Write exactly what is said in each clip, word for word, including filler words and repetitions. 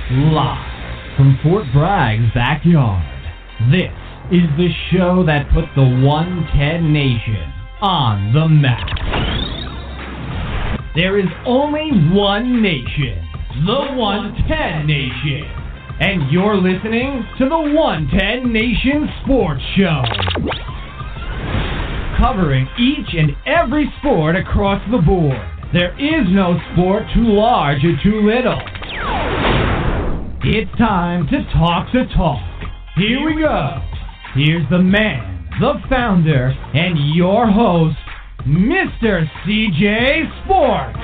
Live from Fort Bragg's backyard, this is the show that put the one ten Nation on the map. There is only one nation, the one ten Nation, and you're listening to the one ten Nation Sports Show, covering each and every sport across the board. There is no sport too large or too little. It's time to talk the talk. Here we go. Here's the man, the founder, and your host, Mister C J Sports.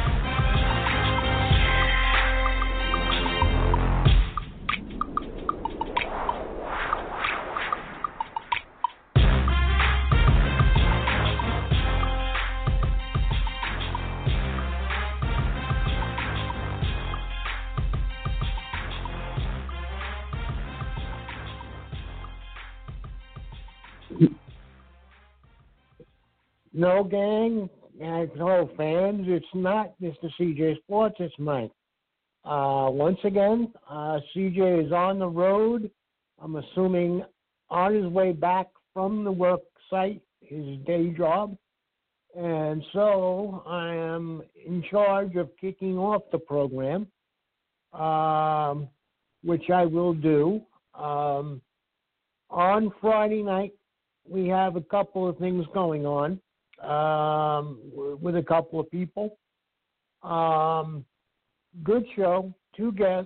No, gang, and no fans, it's not Mister C J Sports, it's Mike. Uh, once again, uh, C J is on the road, I'm assuming on his way back from the work site, his day job, and so I am in charge of kicking off the program, um, which I will do. Um, on Friday night, we have a couple of things going on. Um, with a couple of people. Um, good show, two guests.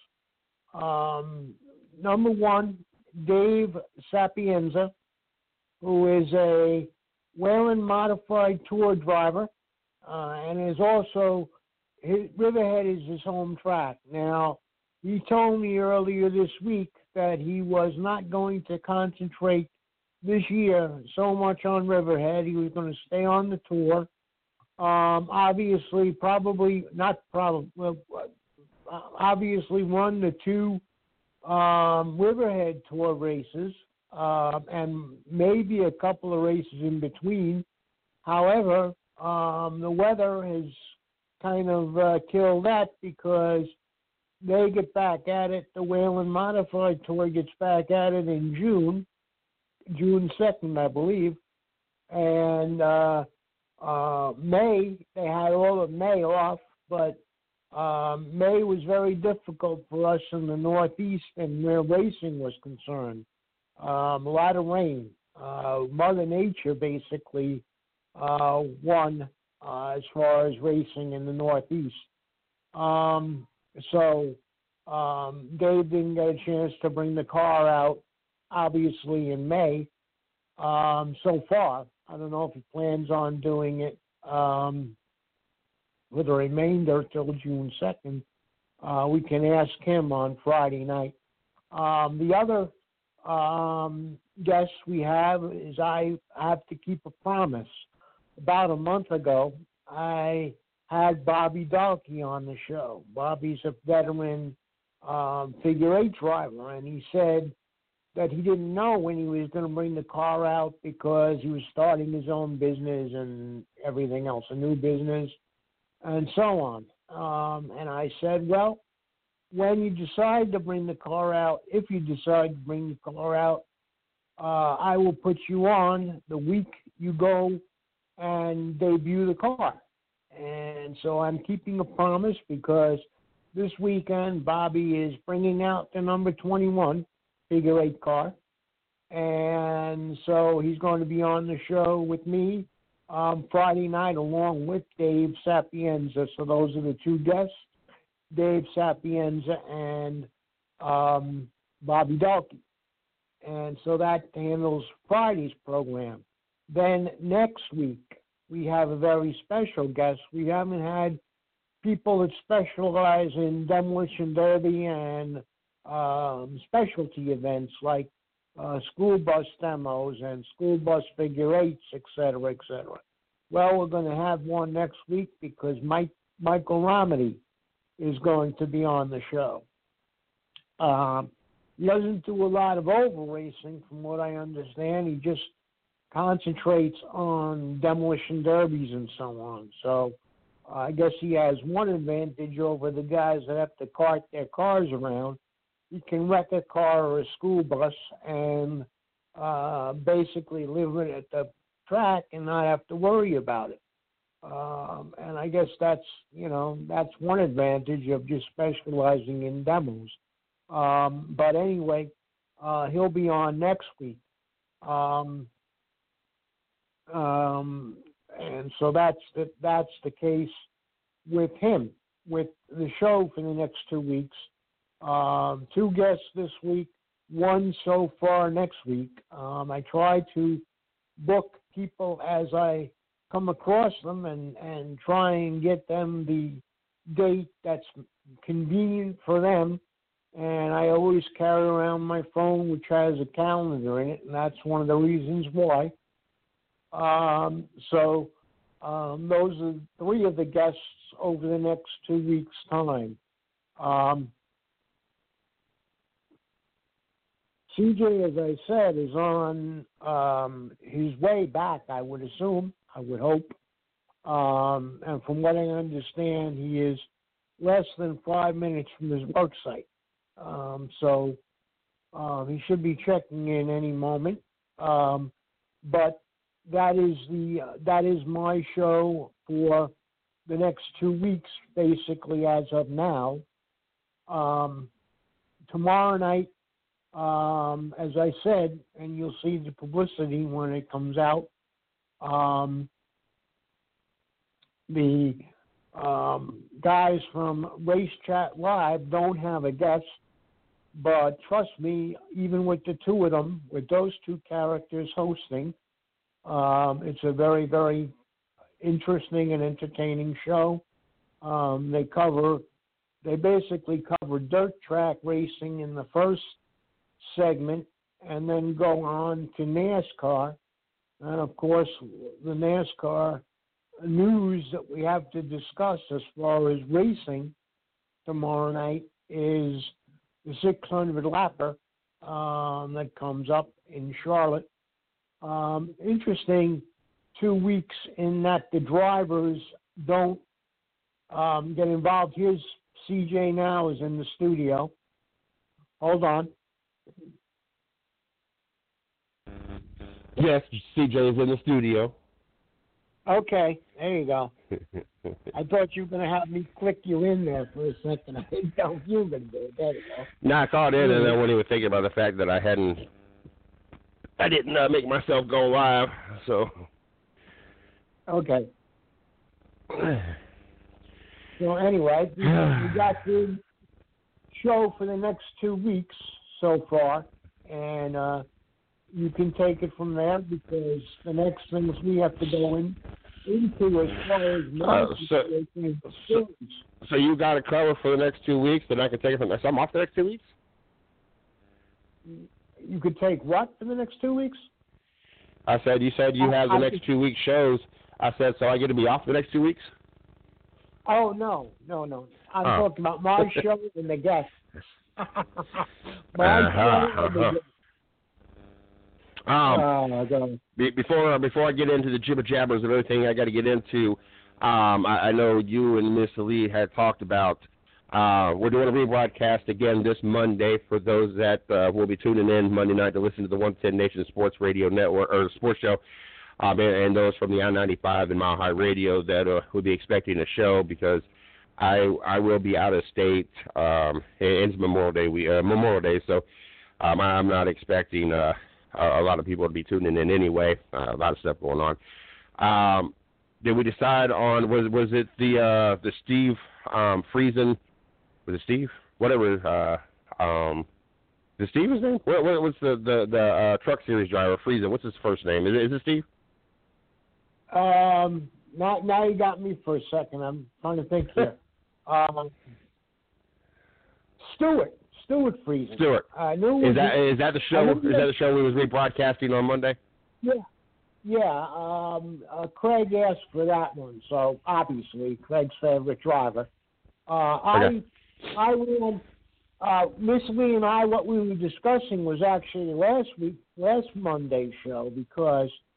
Um, number one, Dave Sapienza, who is a Whelen modified tour driver, uh, and is also, his, Riverhead is his home track. Now, he told me earlier this week that he was not going to concentrate this year so much on Riverhead. He was going to stay on the tour. Um, obviously, probably, not probably, well, obviously run the two um, Riverhead tour races uh, and maybe a couple of races in between. However, um, the weather has kind of uh, killed that because they get back at it. The Whelen Modified Tour gets back at it in June. June second, I believe, and uh, uh, May, they had all of May off, but um, May was very difficult for us in the Northeast and where racing was concerned. Um, a lot of rain. Uh, Mother Nature basically uh, won uh, as far as racing in the Northeast. Um, so um, Dave didn't get a chance to bring the car out, obviously, in May, um, so far. I don't know if he plans on doing it um, for the remainder till June second. Uh, we can ask him on Friday night. Um, the other um, guest we have is I have to keep a promise. About a month ago, I had Bobby Dalkey on the show. Bobby's a veteran um, figure eight driver, and he said that he didn't know when he was going to bring the car out because he was starting his own business and everything else, a new business, and so on. Um, and I said, well, when you decide to bring the car out, if you decide to bring the car out, uh, I will put you on the week you go and debut the car. And so I'm keeping a promise because this weekend Bobby is bringing out the number twenty-one figure eight car, and so he's going to be on the show with me um, Friday night along with Dave Sapienza. So those are the two guests, Dave Sapienza and um, Bobby Dalkey. And so that handles Friday's program. Then next week we have a very special guest. We haven't had people that specialize in demolition derby and Um, specialty events like uh, school bus demos and school bus figure eights, et cetera, et cetera. Well, we're going to have one next week because Mike Michael Romedy is going to be on the show. Um, he doesn't do a lot of oval racing, from what I understand. He just concentrates on demolition derbies and so on. So Uh, I guess he has one advantage over the guys that have to cart their cars around. He can wreck a car or a school bus and uh, basically live it at the track and not have to worry about it. Um, and I guess that's, you know, that's one advantage of just specializing in demos. Um, but anyway, uh, he'll be on next week. Um, um, and so that's the, that's the case with him. With the show for the next two weeks, um, two guests this week, one so far next week. Um, I try to book people as I come across them and, and try and get them the date that's convenient for them. And I always carry around my phone, which has a calendar in it, and that's one of the reasons why. Um, so um, those are three of the guests over the next two weeks' time. Um, C J, as I said, is on um, his way back, I would assume, I would hope. Um, and from what I understand, he is less than five minutes from his work site. Um, so uh, he should be checking in any moment. Um, but that is the uh, that is my show for the next two weeks, basically, as of now. Um, tomorrow night, um, as I said, and you'll see the publicity when it comes out, um, the um, guys from Race Chat Live don't have a guest, but trust me, even with the two of them, with those two characters hosting, um, it's a very, very interesting and entertaining show. Um, they cover, they basically cover dirt track racing in the first segment and then go on to NASCAR. And of course, the NASCAR news that we have to discuss as far as racing tomorrow night is the six hundred lapper um, that comes up in Charlotte. Um, interesting two weeks in that the drivers don't um, get involved. Here's C J now is in the studio. Hold on. Yes, C J is in the studio. Okay, there you go. I thought you were going to have me click you in there for a second. I didn't know if you were going to do it. There you go. No, I called in and I wasn't even thinking about the fact that I hadn't, I didn't uh, make myself go live, so. Okay. So anyway, we got the show for the next two weeks so far, and uh, you can take it from there because the next things we have to go in into as far as my uh, so, so, so you got a cover for the next two weeks, then I can take it from there. So I'm off the next two weeks? You could take what for the next two weeks? I said, you said you I, have the I next could, two week shows. I said, so I get to be off the next two weeks? Oh, no, no, no. I'm oh. talking about my show and the guests. my uh-huh, show and the uh-huh. guests. Um, oh, be, before uh, before I get into the jibber jabbers and everything, I got to get into. Um, I, I know you and Miss Ali had talked about. Uh, we're doing a rebroadcast again this Monday for those that uh, will be tuning in Monday night to listen to the one ten Nation Sports Radio Network or Sports Show, um, and, and those from the I ninety-five and Mile High Radio that uh, will be expecting a show because I I will be out of state. Um, it's Memorial Day we uh, Memorial Day, so um, I'm not expecting. Uh, Uh, a lot of people will be tuning in anyway. Uh, a lot of stuff going on. Um, did we decide on was was it the uh, the Steve um, Friesen? Was it Steve? Whatever. Uh, um, is it Steve his name? What, what was the the, the uh, truck series driver Friesen? What's his first name? Is it, is it Steve? Um, now now you got me for a second. I'm trying to think here. um, Stewart. Stewart Friesen. Stewart. I knew is that is that the show? Is that the show we was rebroadcasting on Monday? Yeah, yeah. Um, uh, Craig asked for that one, so obviously Craig's favorite driver. Uh, okay. I I will. Uh, Miss Lee and I, what we were discussing was actually last week, last Monday's show, because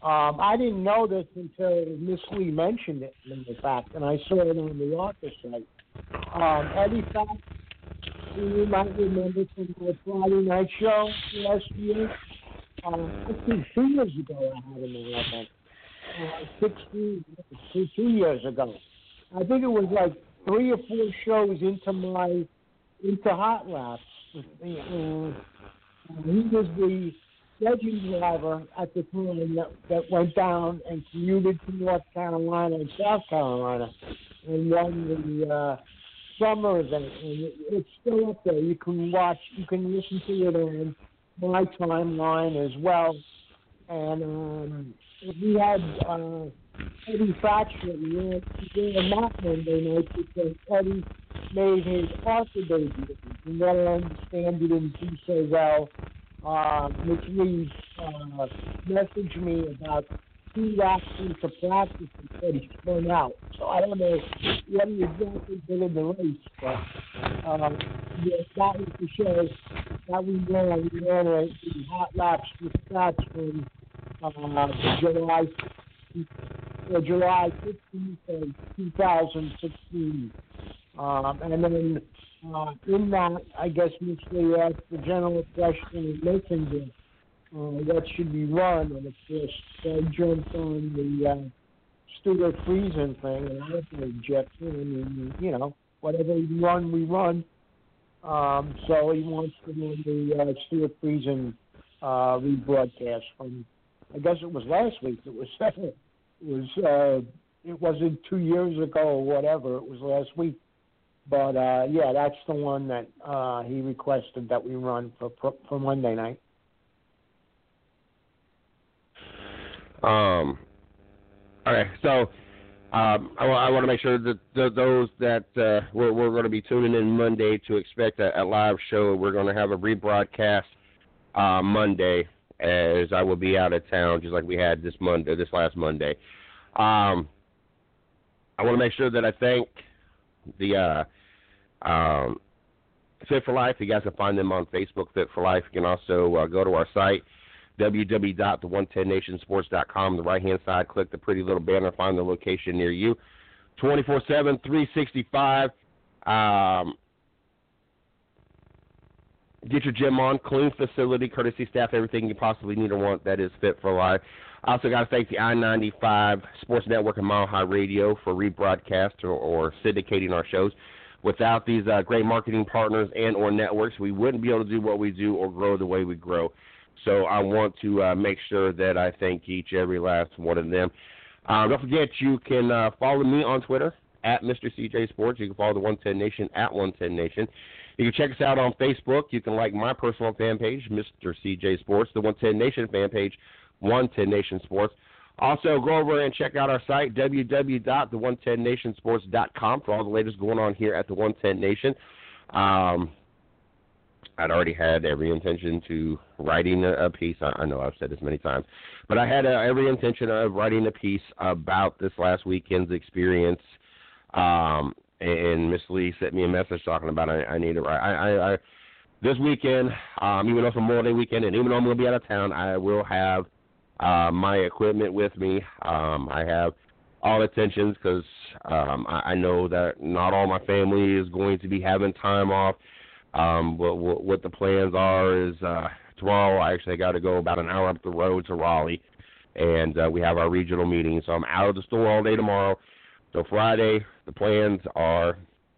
Um, I didn't know this until Miss Lee mentioned it, in fact, and I saw it on the office site. Um, Eddie Fact, who you might remember from the Friday night show last year. Um, actually, two years ago I had him in that. Uh, sixteen, two, two years ago. I think it was like three or four shows into my into Hot Laps. Uh, he was the legend driver at the time that, that went down and commuted to North Carolina and South Carolina and won the uh, summer event. And it, it's still up there. You can watch, you can listen to it on my timeline as well. And um, we had uh, Eddie Thatcher. We were, we were not Monday night because Eddie made his Arthur debut. And what I understand, he didn't do so well. Uh, Mitch Lee uh, messaged me about two laps into practice and said he spun out. So I don't know what he exactly did in the race, but um, yeah, that was the show that we ran. We ran a, the hot laps with stats from uh, July, uh, July fifteenth of two thousand sixteen. Um, and then uh, in that, I guess Miss Lee asked the general question in Messenger, uh, what should be run? And of course, I jumped on the uh, Stuart Friesen thing, and I was objecting. I mean, you know, whatever we run, we run. Um, so he wants to run the uh, Stuart Friesen uh, rebroadcast from, I guess it was last week. It was, it was, uh, it wasn't two years ago or whatever. It was last week. But, uh, yeah, that's the one that uh, he requested that we run for for Monday night. Um. All right, so um, I, I want to make sure that the, those that uh, we're, we're going to be tuning in Monday to expect a, a live show. We're going to have a rebroadcast uh, Monday, as I will be out of town, just like we had this Monday, this last Monday. Um, I want to make sure that I thank the uh, um, Fit for Life. You guys can find them on Facebook, Fit for Life. You can also uh, go to our site, w w w dot the one ten nation sports dot com. The right-hand side, click the pretty little banner, find the location near you. twenty-four seven, three sixty-five. Um, get your gym on. Clean facility, courtesy staff, everything you possibly need or want. That is Fit for Life. I also got to thank the I ninety-five Sports Network and Mile High Radio for rebroadcast or, or syndicating our shows. Without these uh, great marketing partners and or networks, we wouldn't be able to do what we do or grow the way we grow. So I want to uh, make sure that I thank each, every last one of them. Uh, don't forget, you can uh, follow me on Twitter, at Mister C J Sports. You can follow the one ten Nation, at one ten Nation. You can check us out on Facebook. You can like my personal fan page, Mister C J Sports, the one ten Nation fan page, one ten Nation Sports. Also, go over and check out our site, w w w dot the one ten nation sports dot com, for all the latest going on here at the one ten Nation. Um, I'd already had every intention to writing a, a piece. I, I know I've said this many times, but I had uh, every intention of writing a piece about this last weekend's experience. Um, and Miss Lee sent me a message talking about I, I need to write. I, I, I this weekend, um, even though it's Memorial Day weekend, and even though I'm going to be out of town, I will have uh, my equipment with me. Um, I have all intentions because um, I, I know that not all my family is going to be having time off. Um, what, what, what the plans are is uh, tomorrow I actually got to go about an hour up the road to Raleigh, and uh, we have our regional meeting. So I'm out of the store all day tomorrow. So Friday, the plans are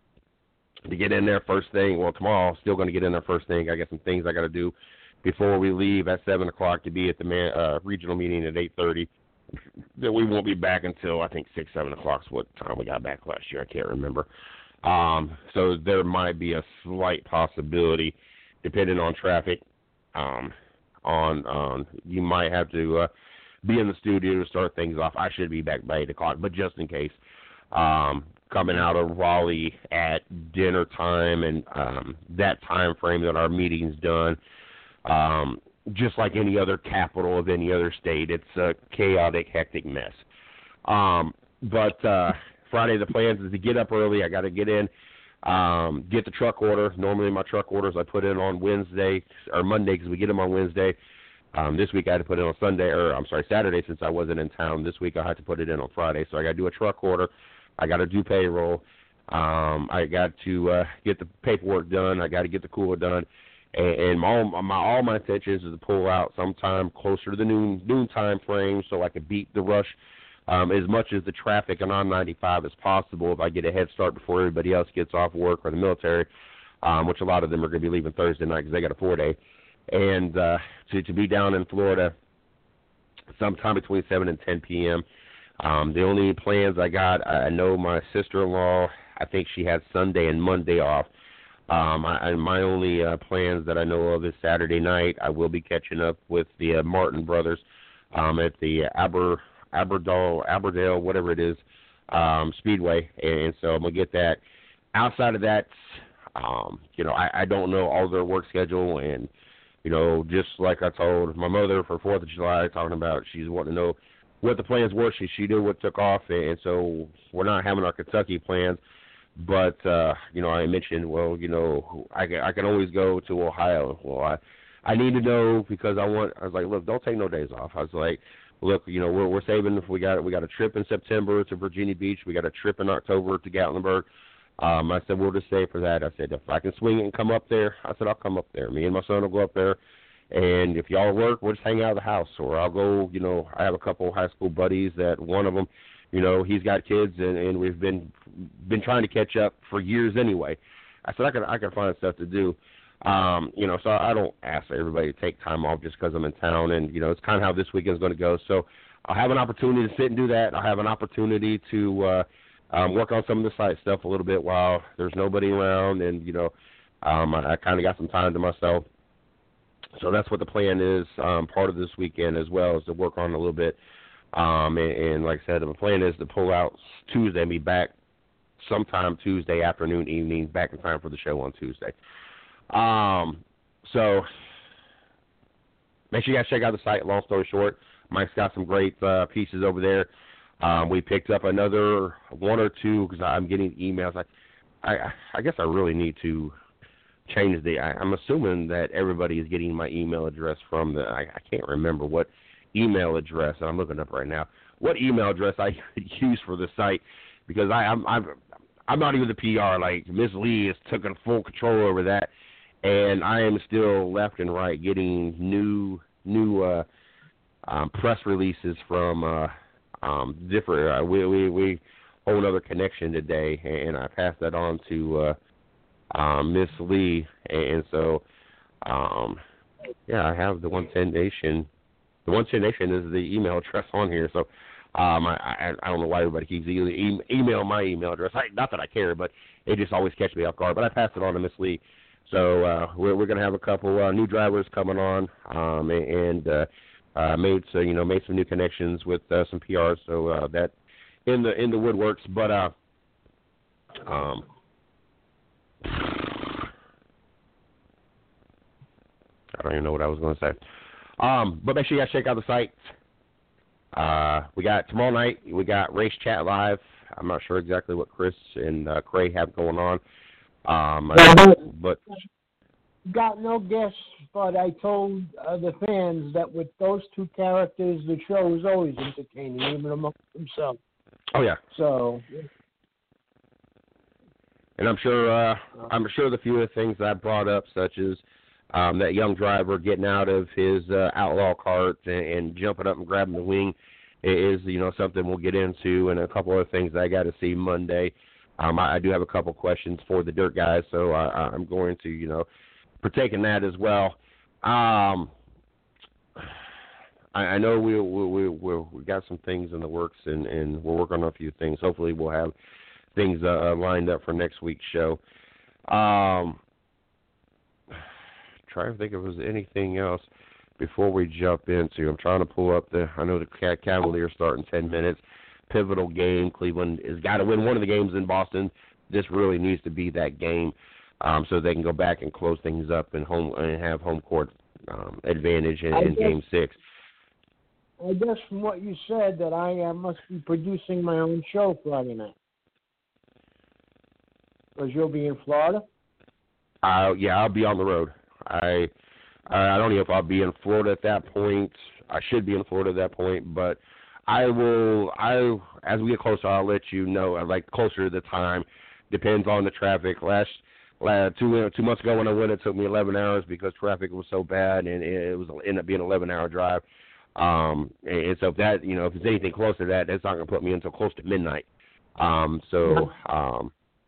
to get in there first thing. Well, tomorrow, still going to get in there first thing. I got some things I got to do before we leave at seven o'clock to be at the man, uh, regional meeting at eight thirty. Then we won't be back until, I think, six, seven o'clock is what time we got back last year. I can't remember. Um, so there might be a slight possibility, depending on traffic, um, on um, you might have to uh, be in the studio to start things off. I should be back by eight o'clock, but just in case. Um, coming out of Raleigh at dinner time and um, that time frame that our meeting's done, um, just like any other capital of any other state, it's a chaotic, hectic mess. Um, but uh, Friday, the plans is to get up early. I got to get in, um, get the truck order. Normally my truck orders I put in on Wednesday or Monday because we get them on Wednesday. Um, this week I had to put it on Sunday, or I'm sorry, Saturday since I wasn't in town. This week I had to put it in on Friday. So I got to do a truck order. I got to do payroll. Um, I got to uh, get the paperwork done. I got to get the cooler done. And, and my, all, my all my intentions is to pull out sometime closer to the noon noon time frame so I can beat the rush um, as much as the traffic on I ninety-five as possible. If I get a head start before everybody else gets off work or the military, um, which a lot of them are going to be leaving Thursday night because they got a four day. And uh, to, to be down in Florida sometime between seven and ten p.m. Um, the only plans I got, I know my sister-in-law, I think she had Sunday and Monday off. Um, I, I, my only uh, plans that I know of is Saturday night. I will be catching up with the uh, Martin brothers um, at the Aber, Aberdale, Aberdale, whatever it is, um, Speedway. And, and so I'm going to get that. Outside of that, um, you know, I, I don't know all their work schedule. And, you know, just like I told my mother for fourth of July, talking about she's wanting to know what the plans were. She, she knew what took off. And so we're not having our Kentucky plans. But, uh, you know, I mentioned, well, you know, I can, I can always go to Ohio. Well, I, I need to know because I want, I was like, look, don't take no days off. I was like, look, you know, we're, we're saving, we got, we got a trip in September to Virginia Beach. We got a trip in October to Gatlinburg. Um, I said, we'll just save for that. I said, if I can swing it and come up there, I said, I'll come up there. Me and my son will go up there. And if y'all work, we'll just hang out of the house. Or I'll go, you know, I have a couple of high school buddies that one of them, you know, he's got kids, and, and we've been been trying to catch up for years anyway. I said I could I could find stuff to do, um, you know. So I don't ask everybody to take time off just because I'm in town, and you know, it's kind of how this weekend's going to go. So I'll have an opportunity to sit and do that. I'll have an opportunity to uh, um, work on some of the site stuff a little bit while there's nobody around, and you know, um, I, I kind of got some time to myself. So that's what the plan is. Um, part of this weekend as well is to work on a little bit. Um, and, and like I said, the plan is to pull out Tuesday and be back sometime Tuesday afternoon, evening, back in time for the show on Tuesday. Um, so make sure you guys check out the site. Long story short, Mike's got some great uh, pieces over there. Um, we picked up another one or two because I'm getting emails. I, I, I guess I really need to change the. I, I'm assuming that everybody is getting my email address from the. I, I can't remember what email address, and I'm looking up right now, what email address I use for the site, because I, I'm, I'm I'm not even the P R. Like, Miss Lee has taken full control over that, and I am still left and right getting new new uh, um, press releases from uh, um, different. Uh, we we we whole another connection today, and I passed that on to uh, um, Miss Lee, and so um, yeah, I have the one ten Nation. The one ten Nation is the email address on here, so um, I, I I don't know why everybody keeps e- email my email address. I, not that I care, but it just always catches me off guard. But I passed it on to Miss Lee, so uh, we're we're gonna have a couple uh, new drivers coming on, um, and uh, uh, made so you know made some new connections with uh, some P Rs, so uh, that in the in the woodworks. But uh, um, I don't even know what I was gonna say. Um, but make sure you guys check out the site. Uh, we got tomorrow night, we got Race Chat Live. I'm not sure exactly what Chris and uh, Craig have going on. Um, but got no guests, but I told uh, the fans that with those two characters, the show is always entertaining, even among themselves. Oh yeah. So. And I'm sure, uh, I'm sure the few of the things that I brought up, such as Um, that young driver getting out of his uh, outlaw cart and, and jumping up and grabbing the wing is, you know, something we'll get into, and a couple other things that I got to see Monday. Um, I, I do have a couple questions for the dirt guys, so I, I'm going to, you know, partake in that as well. Um, I, I know we we we we we got some things in the works, and, and we're working on a few things. Hopefully, we'll have things uh, lined up for next week's show. Um, trying to think if there's anything else before we jump into. I'm trying to pull up the. I know the Cavaliers start in ten minutes. Pivotal game. Cleveland has got to win one of the games in Boston. This really needs to be that game, um, so they can go back and close things up and home and have home court um, advantage in, in Game Six. I guess from what you said that I uh, must be producing my own show Friday night, because you'll be in Florida. Uh, yeah, I'll be on the road. I Uh, I don't know if I'll be in Florida at that point. I should be in Florida at that point, but I will. I as we get closer, I'll let you know. Like closer to the time, depends on the traffic. Last, last two two months ago when I went, it took me eleven hours because traffic was so bad, and it was ended up being an eleven hour drive. Um, and so if that, you know, if it's anything closer to that, that's not going to put me until close to midnight. Um, so, um,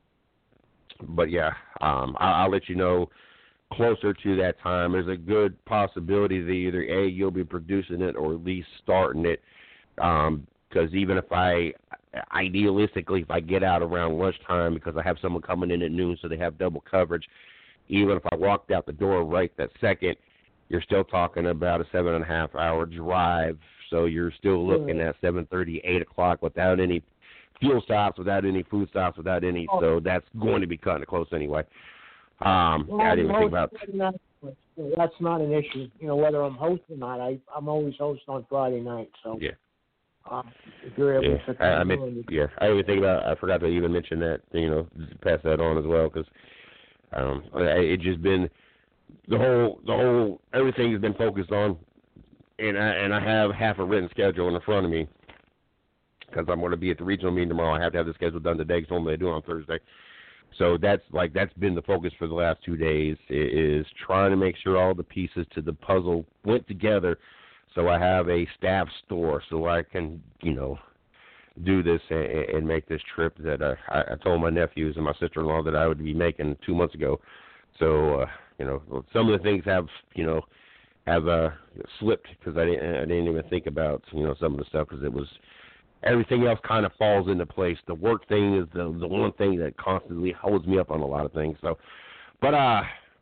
but yeah, um, I, I'll let you know closer to that time. There's a good possibility that either A, you'll be producing it or at least starting it. Um, because even if I, idealistically, if I get out around lunchtime because I have someone coming in at noon so they have double coverage, even if I walked out the door right that second, you're still talking about a seven and a half hour drive. So you're still looking at seven thirty, eight o'clock without any fuel stops, without any food stops, without any. Oh. So that's going to be cutting it close anyway. Um, well, I didn't even think about that. That's not an issue. You know, whether I'm hosting or not, I, I'm always hosting on Friday night. So yeah. Um, if you're able yeah, to I, I mean, yeah, I didn't even think about. I forgot to even mention that. You know, pass that on as well because um, it just been. The whole, the whole, everything has been focused on, and I and I have half a written schedule in front of me because I'm going to be at the regional meeting tomorrow. I have to have the schedule done today because normally I do it on Thursday. So that's like that's been the focus for the last two days is trying to make sure all the pieces to the puzzle went together, so I have a staff store so I can you know do this and, and make this trip that I, I told my nephews and my sister-in-law that I would be making two months ago. So. Uh, You know, some of the things have, you know, have uh, slipped because I didn't, I didn't even think about, you know, some of the stuff because it was, everything else kind of falls into place. The work thing is the the one thing that constantly holds me up on a lot of things. So, but uh,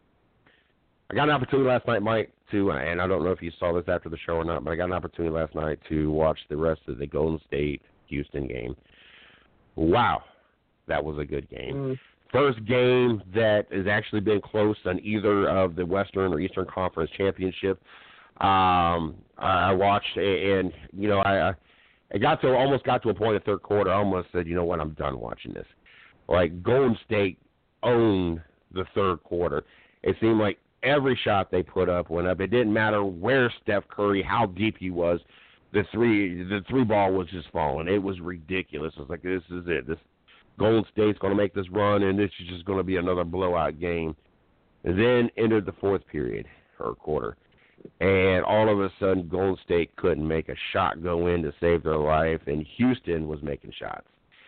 I got an opportunity last night, Mike, to, and I don't know if you saw this after the show or not, but I got an opportunity last night to watch the rest of the Golden State-Houston game. Wow, that was a good game. Mm. First game that has actually been close on either of the Western or Eastern Conference championship. Um, I watched, and, you know, I I got to almost got to a point in the third quarter. I almost said, you know what, I'm done watching this. Like, Golden State owned the third quarter. It seemed like every shot they put up went up. It didn't matter where Steph Curry, how deep he was. The three, the three ball was just falling. It was ridiculous. I was like, this is it. This Golden State's going to make this run, and this is just going to be another blowout game. And then entered the fourth period, or quarter. And all of a sudden, Golden State couldn't make a shot go in to save their life, and Houston was making shots.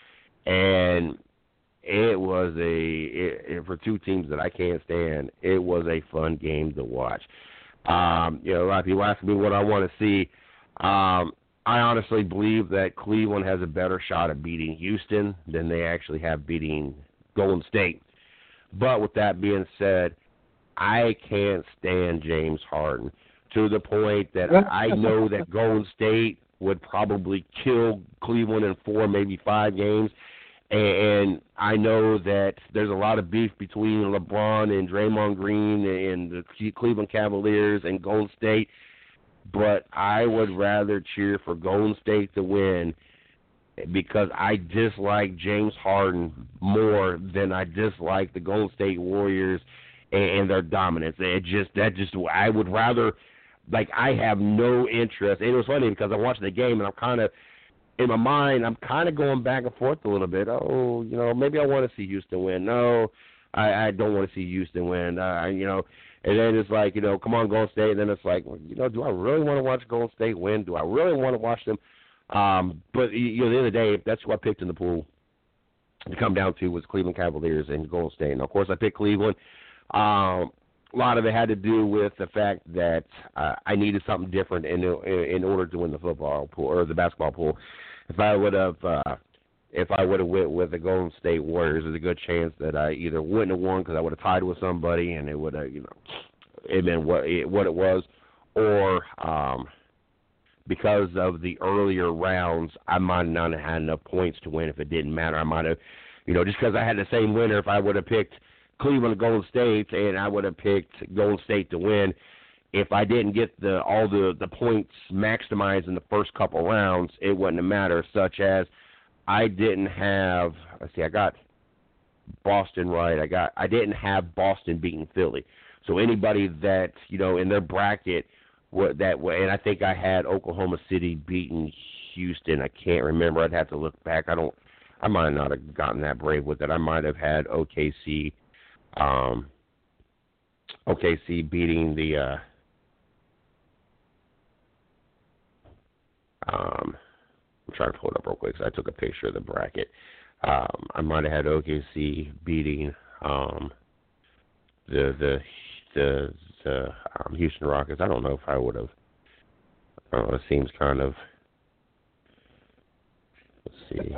And it was a, it, it, for two teams that I can't stand, it was a fun game to watch. Um, you know, a lot of people ask me what I want to see. Um, I honestly believe that Cleveland has a better shot at beating Houston than they actually have beating Golden State. But with that being said, I can't stand James Harden to the point that I know that Golden State would probably kill Cleveland in four, maybe five games. And I know that there's a lot of beef between LeBron and Draymond Green and the Cleveland Cavaliers and Golden State. But I would rather cheer for Golden State to win because I dislike James Harden more than I dislike the Golden State Warriors and, and their dominance. It just that just I would rather like I have no interest. And it was funny because I'm watching the game and I'm kind of in my mind I'm kind of going back and forth a little bit. Oh, you know, maybe I want to see Houston win. No, I, I don't want to see Houston win. Uh, you know. And then it's like, you know, come on, Golden State. And then it's like, well, you know, do I really want to watch Golden State win? Do I really want to watch them? Um, but, you know, at the end of the day, that's who I picked in the pool to come down to was Cleveland Cavaliers and Golden State. And, of course, I picked Cleveland. Um, a lot of it had to do with the fact that uh, I needed something different in in order to win the football pool or the basketball pool. If I would have uh, if I would have went with the Golden State Warriors, there's a good chance that I either wouldn't have won because I would have tied with somebody and it would have, you know, it been what it, what it was, or um, because of the earlier rounds, I might not have had enough points to win if it didn't matter. I might have, you know, just because I had the same winner, if I would have picked Cleveland and Golden State and I would have picked Golden State to win, if I didn't get the all the, the points maximized in the first couple rounds, it wouldn't have mattered, such as I didn't have, let's see, I got Boston right. I got I didn't have Boston beating Philly. So anybody that, you know, in their bracket what that way, and I think I had Oklahoma City beating Houston. I can't remember. I'd have to look back. I don't I might not have gotten that brave with it. I might have had O K C um O K C beating the uh um I'm trying to pull it up real quick because I took a picture of the bracket. Um, I might have had O K C beating um, the the the, the um, Houston Rockets. I don't know if I would have. Uh, it seems kind of. Let's see.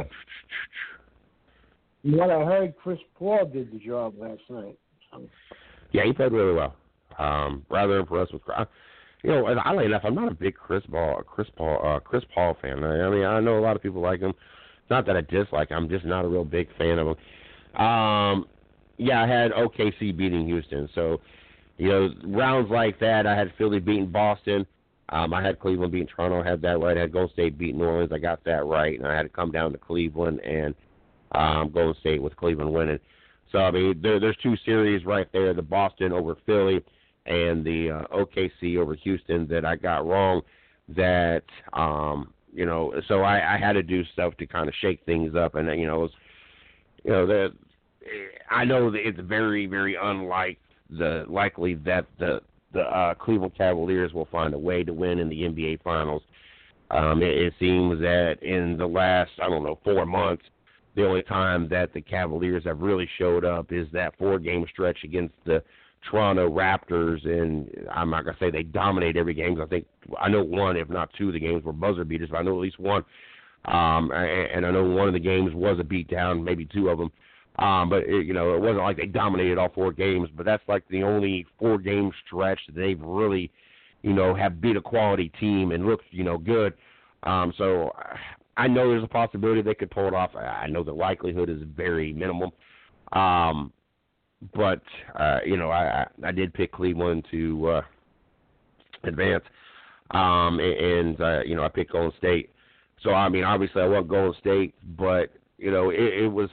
What I heard, Chris Paul did the job last night. So. Yeah, he played really well. Um, rather impressed with. You know, oddly enough, I'm not a big Chris Paul, Chris Paul, uh, Chris Paul fan. I mean, I know a lot of people like him. It's not that I dislike him. I'm just not a real big fan of him. Um, yeah, I had O K C beating Houston. So, you know, rounds like that, I had Philly beating Boston. Um, I had Cleveland beating Toronto. I had that right. I had Golden State beating New Orleans. I got that right. And I had to come down to Cleveland and um, Golden State with Cleveland winning. So, I mean, there, there's two series right there, the Boston over Philly and the uh, O K C over Houston that I got wrong that, um, you know, so I, I had to do stuff to kind of shake things up. And, you know, it was, you know, the, I know that it's very, very unlike the likely that the, the uh, Cleveland Cavaliers will find a way to win in the N B A Finals. Um, it, it seems that in the last, I don't know, four months, the only time that the Cavaliers have really showed up is that four-game stretch against the Toronto Raptors, and I'm not going to say they dominate every game. I think I know one, if not two, of the games were buzzer beaters, but I know at least one. Um, and, and I know one of the games was a beatdown, maybe two of them. Um, but, it, you know, it wasn't like they dominated all four games, but that's like the only four-game stretch that they've really, you know, have beat a quality team and looked, you know, good. Um, so I know there's a possibility they could pull it off. I know the likelihood is very minimal. Um, but, uh, you know, I, I did pick Cleveland to uh, advance. Um, and, uh, you know, I picked Golden State. So, I mean, obviously I want Golden State, but, you know, it, it was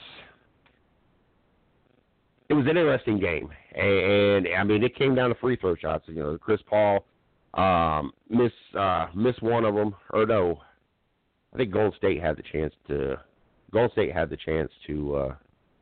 it was an interesting game. And, and, I mean, it came down to free throw shots. You know, Chris Paul um, miss, uh, missed one of them. Or, no, I think Golden State had the chance to – Golden State had the chance to uh,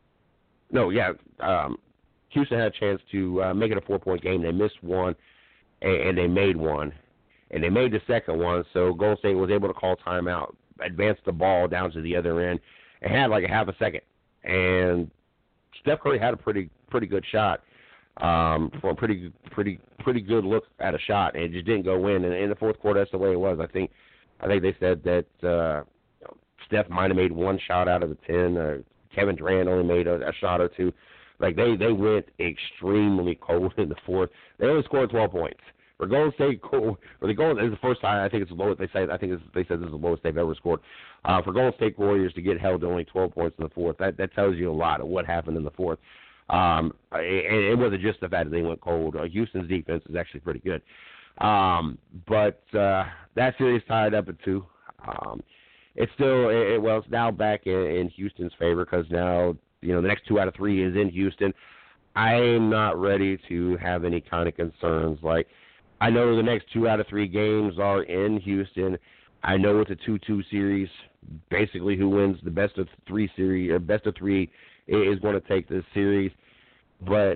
– no, yeah, um, Houston had a chance to uh, make it a four-point game. They missed one, and, and they made one. And they made the second one, so Golden State was able to call timeout, advance the ball down to the other end, and had like a half a second. And Steph Curry had a pretty pretty good shot, um, for a pretty pretty pretty good look at a shot, and it just didn't go in. And in the fourth quarter, that's the way it was. I think I think they said that uh, Steph might have made one shot out of the ten. Uh, Kevin Durant only made a, a shot or two. Like they, they went extremely cold in the fourth. They only scored twelve points. For Golden State, or the Golden, this is the first time I think it's the lowest. They say I think it's, they said this is the lowest they've ever scored. Uh, for Golden State Warriors to get held to only twelve points in the fourth, that that tells you a lot of what happened in the fourth. Um, and it wasn't just the fact that they went cold. Uh, Houston's defense is actually pretty good. Um, but uh, that series tied up at two. Um, it's still it, well, it's now back in, in Houston's favor because now you know the next two out of three is in Houston. I'm not ready to have any kind of concerns like. I know the next two out of three games are in Houston. I know it's a two two series. Basically, who wins the best of three series or best of three is going to take this series. But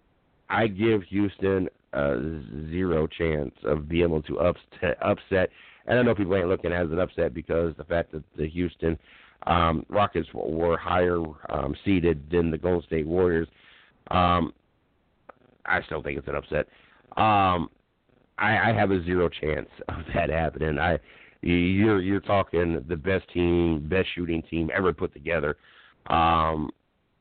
I give Houston a zero chance of being able to upset. upset. And I know people ain't looking at it as an upset because the fact that the Houston um, Rockets were higher um, seeded than the Golden State Warriors. Um, I still think it's an upset. Um, I, I have a zero chance of that happening. I, you're you're talking the best team, best shooting team ever put together. Um,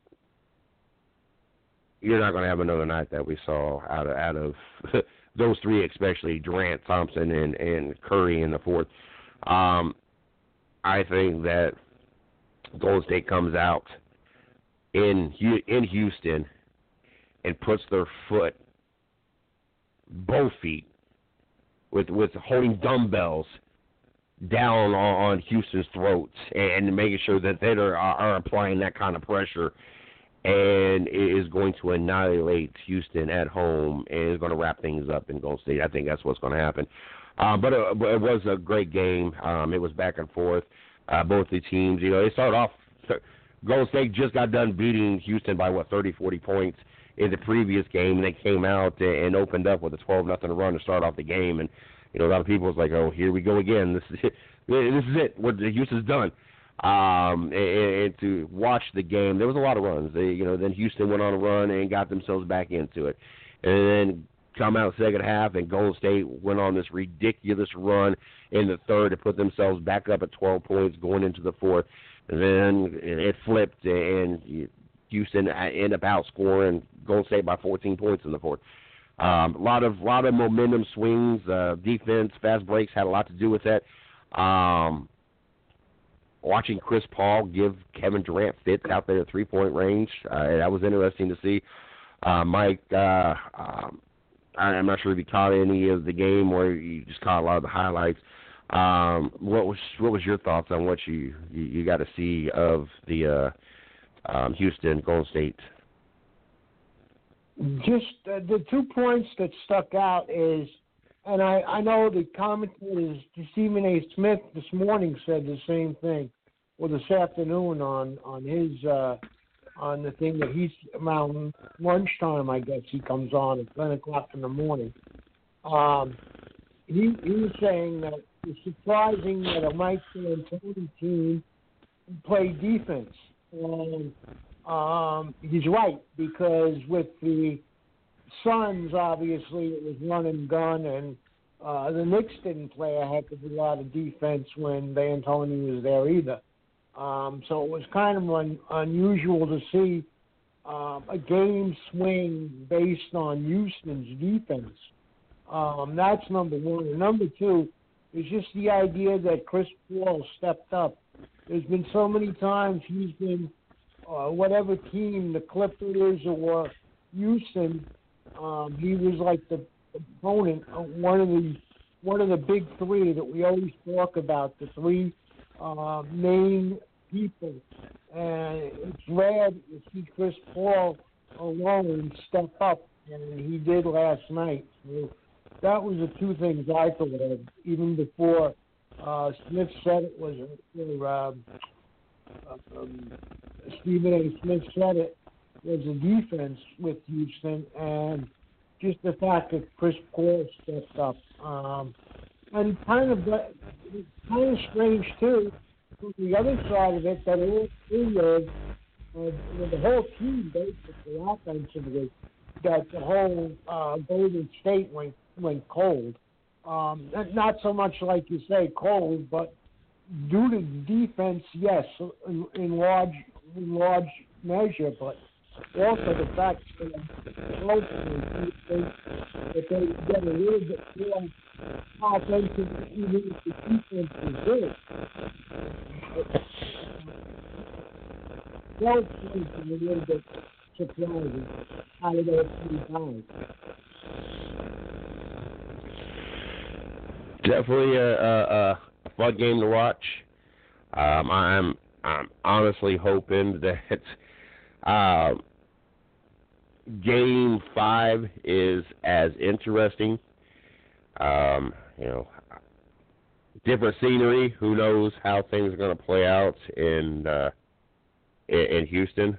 you're not going to have another night that we saw out of out of those three, especially Durant, Thompson, and, and Curry in the fourth. Um, I think that Golden State comes out in in Houston and puts their foot, both feet, with with holding dumbbells down on, on Houston's throats and making sure that they are, are applying that kind of pressure. and is going to annihilate Houston at home and is going to wrap things up in Golden State. I think that's what's going to happen. Um, but, uh, but it was a great game. Um, it was back and forth. Uh, both the teams, you know, they started off. Golden State just got done beating Houston by, what, thirty, forty points in the previous game, and they came out and opened up with a twelve nothing run to start off the game. And, you know, a lot of people was like, oh, here we go again. This is it. This is it. What Houston's done. Um, and, and to watch the game, there was a lot of runs. They, you know, then Houston went on a run and got themselves back into it. And then come out the second half, and Golden State went on this ridiculous run in the third to put themselves back up at twelve points going into the fourth. And then it flipped, and Houston ended up outscoring Golden State by fourteen points in the fourth. Um, a lot of lot of momentum swings, uh, defense, fast breaks had a lot to do with that. Um, watching Chris Paul give Kevin Durant fits out there at three-point range, uh, that was interesting to see. Uh, Mike, uh, um, I'm not sure if you caught any of the game or you just caught a lot of the highlights. Um, what was what was your thoughts on what you you, you got to see of the uh, um, Houston Golden State? Just uh, the two points that stuck out is, and I, I know the commentators, Stephen A. Smith this morning said the same thing, or this afternoon on on his uh, on the thing that he's around lunchtime. I guess he comes on at ten o'clock in the morning. Um, he he was saying that it's surprising that a Mike D'Antoni team played defense, and um, he's right, because with the Suns, obviously it was run and gun, and uh, the Knicks didn't play a heck of a lot of defense when D'Antoni was there either. Um, so it was kind of un- unusual to see um, a game swing based on Houston's defense. Um, that's number one. And number two is just the idea that Chris Paul stepped up. There's been so many times he's been, uh, whatever team, the Clippers or Houston, um, he was like the opponent, uh, one of the one of the big three that we always talk about, the three uh, main people. And it's rare to see Chris Paul alone step up, and he did last night. So that was the two things I thought of, even before uh, Smith said it was, or, uh, um, Stephen A. Smith said it was a defense with Houston, and just the fact that Chris Paul stepped up. Um, and kind of, kind of strange, too, from the other side of it, that all three of, uh, the whole team, basically, offensively, that the whole uh, Golden State went went cold. Um, not so much like you say cold, but due to defense, yes, in, in large in large measure, but also the fact that they, that they get a little bit more offensive, even if the defense is good. Those things are a little bit surprising out of those three guys. Definitely a, a, a fun game to watch. Um, I'm I'm honestly hoping that uh, Game Five is as interesting. Um, you know, different scenery. Who knows how things are going to play out in uh, in, in Houston?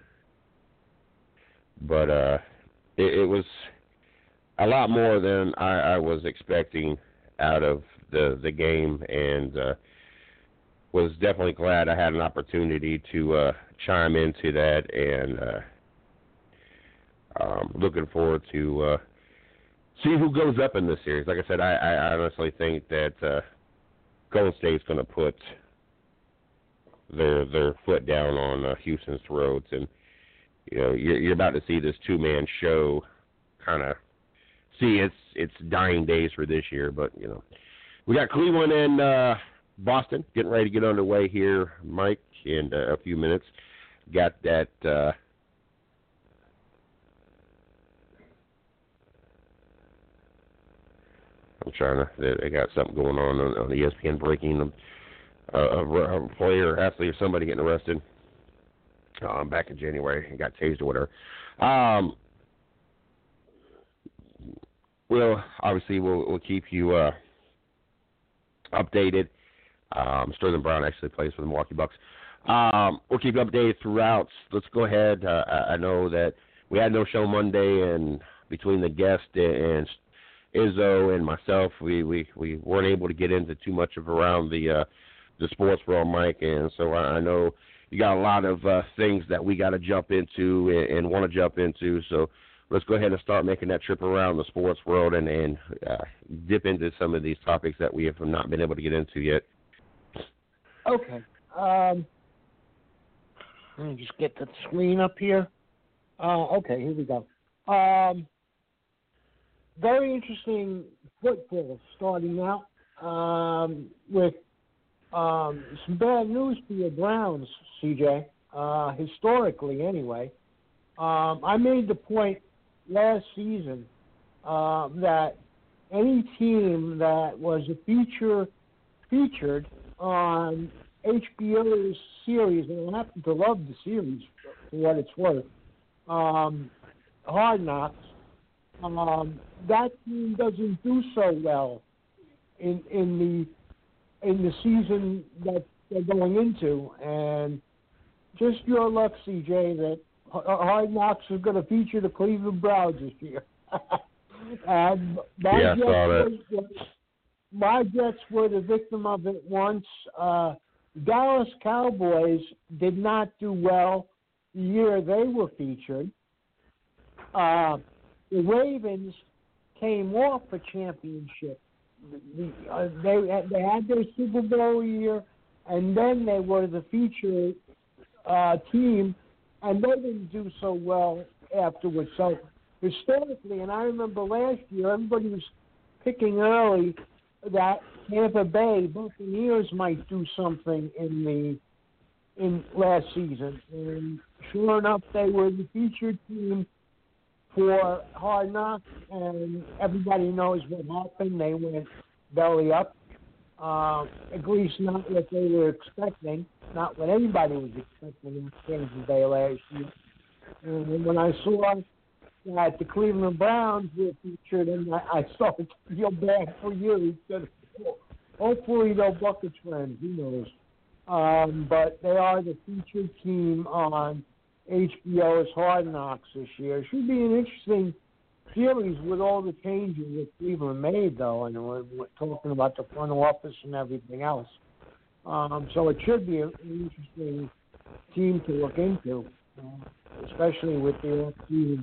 But uh, it, it was a lot more than I, I was expecting out of the the game, and uh, was definitely glad I had an opportunity to uh, chime into that, and uh, um, looking forward to uh, see who goes up in this series. Like I said, I, I honestly think that uh, Golden State's going to put their their foot down on uh, Houston's throats, and you know you're, you're about to see this two man show kind of see its its dying days for this year. But you know, we got Cleveland and uh, Boston getting ready to get underway here, Mike, in uh, a few minutes. Got that. Uh, I'm trying to. They got something going on on, on E S P N breaking them. Uh, a, a player, athlete, or somebody getting arrested. um, back in January and got tased with her. Um, we'll obviously we'll, we'll keep you uh, updated. Um, Sterling Brown actually plays for the Milwaukee Bucks. Um, we'll keep you updated throughout. Let's go ahead. Uh, I know that we had no show Monday, and between the guest and Izzo and myself, we, we, we weren't able to get into too much of around the uh, the sports world, Mike. And so I, I know you got a lot of uh, things that we got to jump into and, and want to jump into. So let's go ahead and start making that trip around the sports world and, and uh, dip into some of these topics that we have not been able to get into yet. Okay. Um, let me just get the screen up here. Uh, okay, here we go. Um, very interesting football starting out um, with um, some bad news for your Browns, C J, uh, historically anyway. Um, I made the point last season uh, that any team that was a feature featured on H B O's series, and I happen to love the series for what it's worth, um, Hard Knocks, um, that team doesn't do so well in in the in the season that they're going into, and just your luck, C J, that Hard Knocks is going to feature the Cleveland Browns this year. and my yeah, I saw that. Was, my Jets were the victim of it once. Uh, Dallas Cowboys did not do well the year they were featured. Uh, the Ravens came off a championship. The, uh, they, they had their Super Bowl year, and then they were the featured uh, team, and they didn't do so well afterwards. So historically, and I remember last year, everybody was picking early that Tampa Bay Buccaneers might do something in the in last season, and sure enough, they were the featured team for Hard Knocks, and everybody knows what happened. They went belly up, uh, at least not what they were expecting, not what anybody was expecting in Tampa Bay last year. And when I saw that the Cleveland Browns were featured, and I, I started to feel bad for you. Hopefully they'll Buckets friends, who knows. Um, but they are the featured team on H B O's Hard Knocks this year. It should be an interesting series with all the changes that Cleveland made, though, and we're, we're talking about the front office and everything else. Um, so it should be an interesting team to look into, uh, especially with the off-season.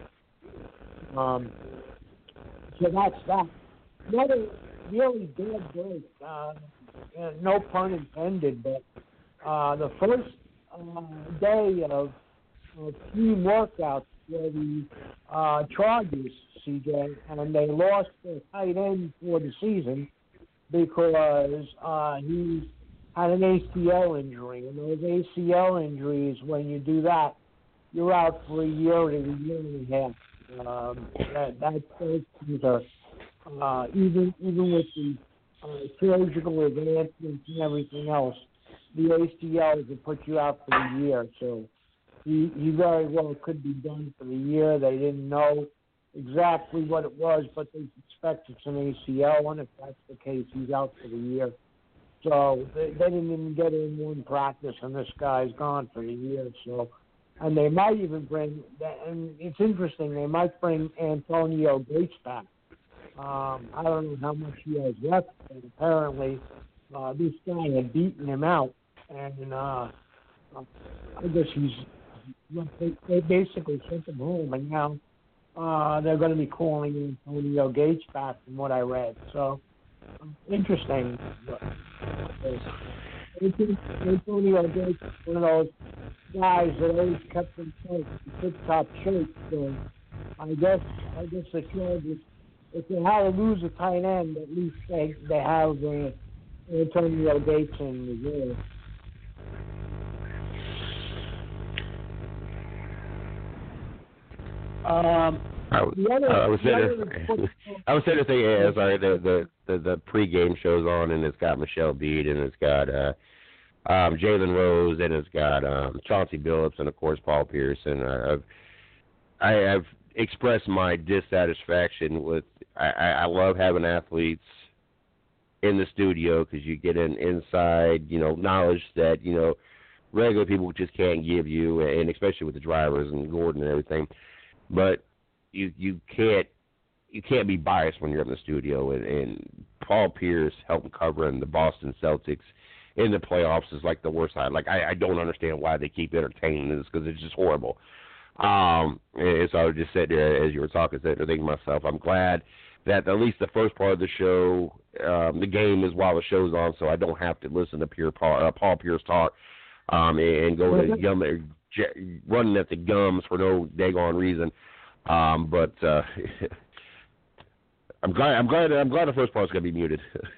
Um, so that's that. Another really bad break, uh, no pun intended, but uh, the first uh, day of, of team workouts were the uh, Chargers, C J, and they lost their tight end for the season because uh, he had an A C L injury. And those A C L injuries, when you do that, you're out for a year or a year and a half. Um, that, that those things are, uh, even even with the uh, surgical advancements and everything else, the A C Ls will put you out for a year. So he, he very well could be done for the year. They didn't know exactly what it was, but they suspect it's an A C L, and if that's the case, he's out for the year. So they, they didn't even get in one practice, and this guy's gone for the year. So. And they might even bring, and it's interesting, they might bring Antonio Gates back. Um, I don't know how much he has left, but apparently uh, this guy had beaten him out. And uh, I guess he's, they, they basically sent him home, and now uh, they're going to be calling Antonio Gates back from what I read. So, interesting. Antonio Gates is one of those guys that always kept himself in tip-top shape. So I guess I guess the Chargers, if they had to lose a tight end, at least they they have uh, Antonio Gates in reserve. Um, I was, other, I was saying, I was saying to say, yeah, sorry, the, the the the pregame show's on, and it's got Michelle Bead, and it's got uh, um, Jalen Rose, and it's got um, Chauncey Billups, and of course Paul Pierce. And I, I've I have expressed my dissatisfaction with. I, I love having athletes in the studio because you get an inside, you know, knowledge that you know regular people just can't give you, and especially with the drivers and Gordon and everything. But you you can't you can't be biased when you're in the studio. And, and Paul Pierce helping covering the Boston Celtics in the playoffs is like the worst side. Like I, I don't understand why they keep entertaining this because it's just horrible. Um, and so I was just sitting there as you were talking, sitting there thinking to myself, I'm glad that at least the first part of the show, um, the game is while the show's on, so I don't have to listen to Pierre Paul, uh, Paul Pierce talk um, and, and go to gum, j- running at the gums for no daggone reason. Um, but uh, I'm glad I'm glad I'm glad the first part's gonna be muted.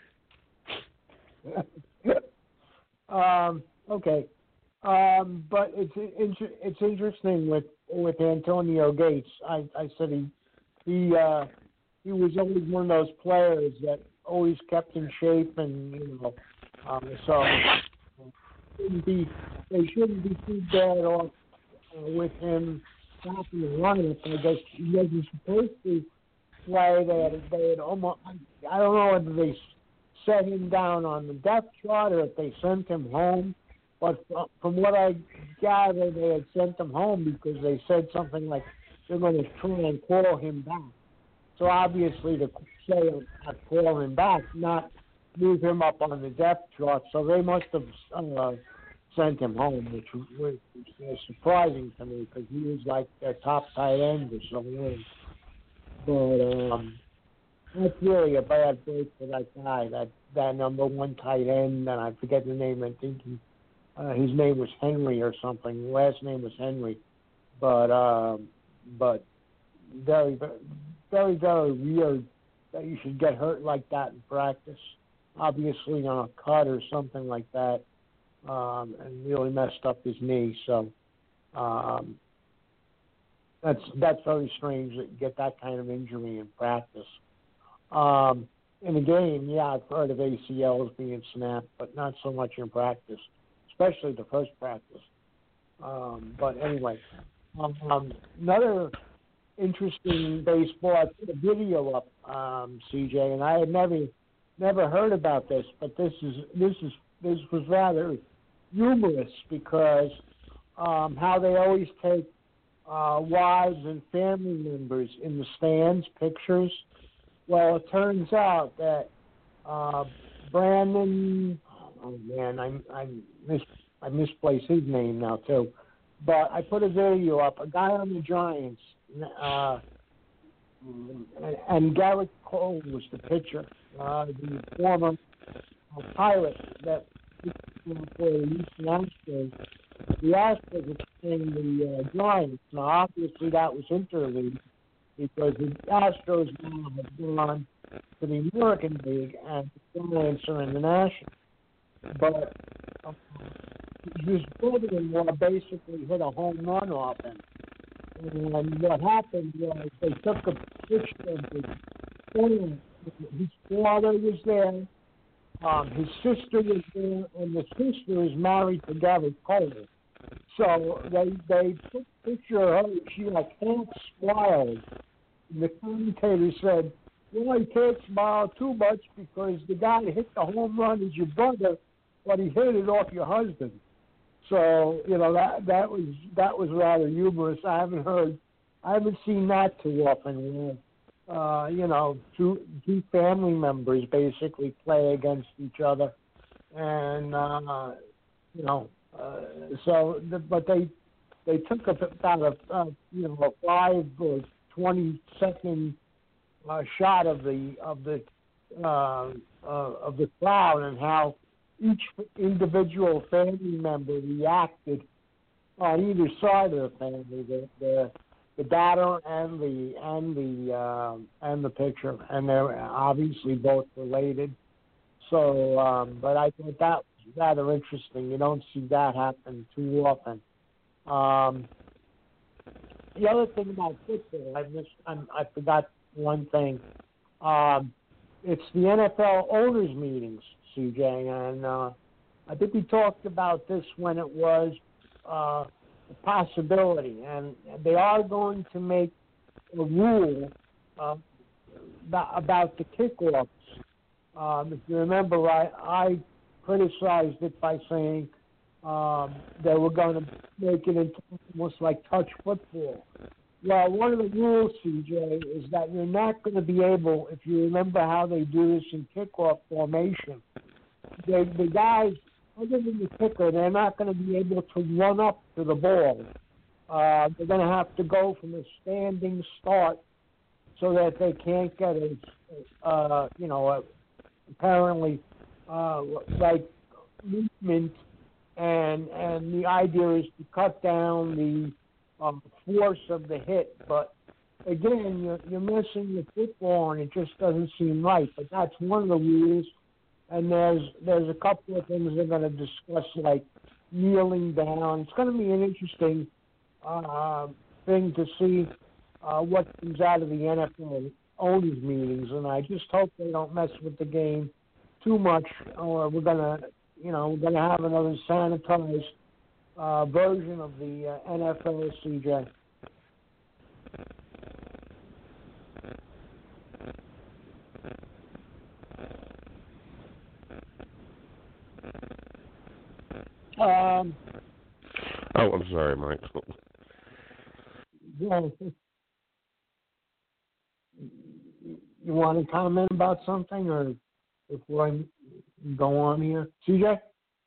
um, okay, um, but it's it's interesting with with Antonio Gates. I, I said he he uh, he was always one of those players that always kept in shape, and you know, um, so shouldn't be they shouldn't be too bad off uh, with him back in the lineup. I guess he wasn't supposed to play. They had they had almost I don't know whether they set him down on the depth chart or if they sent him home. But from what I gather, they had sent him home because they said something like they're going to try and call him back. So obviously to say uh, call him back, not move him up on the depth chart. So they must have uh, sent him home, which was, was surprising to me because he was like their top tight end or something. But um, that's really a bad break for that guy, that, that number one tight end, and I forget the name. I think he, uh, his name was Henry or something. Last name was Henry. But um, but very, very, very weird that you should get hurt like that in practice. Obviously on a cut or something like that, um, and really messed up his knee. So um, that's that's very strange that you get that kind of injury in practice. Um, in a game, yeah, I've heard of A C Ls being snapped, but not so much in practice, especially the first practice. Um, but anyway, um, another interesting baseball. I put a video up, um, C J, and I had never never heard about this, but this is this is this was rather humorous because um, how they always take uh, wives and family members in the stands, pictures. Well, it turns out that uh, Brandon, oh man, I I mis I misplaced his name now too, but I put a video up. A guy on the Giants, uh, and, and Garrett Cole was the pitcher, uh, the former uh, pilot that for the Houston Astros. The Astros were playing the uh, Giants. Now, obviously, that was interleague, because the Astros now have gone to the American League and the Giants are in the National. But uh, his brother-in-law basically hit a home run off him. And what happened was they took a picture of his family. His father was there, um, his sister was there, and the sister is married to Garrett Cole. So they they took a picture of her. She like half smiled. And the commentator said, well, you can't smile too much because the guy that hit the home run is your brother, but he hit it off your husband. So, you know, that that was that was rather humorous. I haven't heard, I haven't seen that too often. Uh, you know, two two family members basically play against each other, and uh, you know, uh, so the, but they they took about a uh, you know a five or twenty second uh, shot of the of the uh, uh, of the crowd and how each individual family member reacted on either side of the family, the the, the batter and the and the uh, and the pitcher, and they're obviously both related. So, um, but I thought that was rather interesting. You don't see that happen too often. Um, the other thing about football, I missed, I'm, I forgot one thing. Um, it's the N F L owners meetings, C J, and uh, I think we talked about this when it was uh, a possibility, and they are going to make a rule uh, about the kickoffs. Um, if you remember, I, I criticized it by saying um, they were going to make it into almost like touch football. Well, one of the rules, C J, is that you're not going to be able, if you remember how they do this in kickoff formation, they, the guys, other than the kicker, they're not going to be able to run up to the ball. Uh, they're going to have to go from a standing start so that they can't get a, uh, you know, a, apparently uh, like movement, and and the idea is to cut down the um, force of the hit. But again, you're, you're messing with football, and it just doesn't seem right. But that's one of the rules. And there's there's a couple of things they're going to discuss, like kneeling down. It's going to be an interesting uh, thing to see uh, what comes out of the N F L owners meetings. And I just hope they don't mess with the game too much, or we're going to, you know, we're going to have another sanitized uh, version of the uh, N F L, C J. Um, oh, I'm sorry, Mike. Yeah. You want to comment about something, or before I go on here, C J?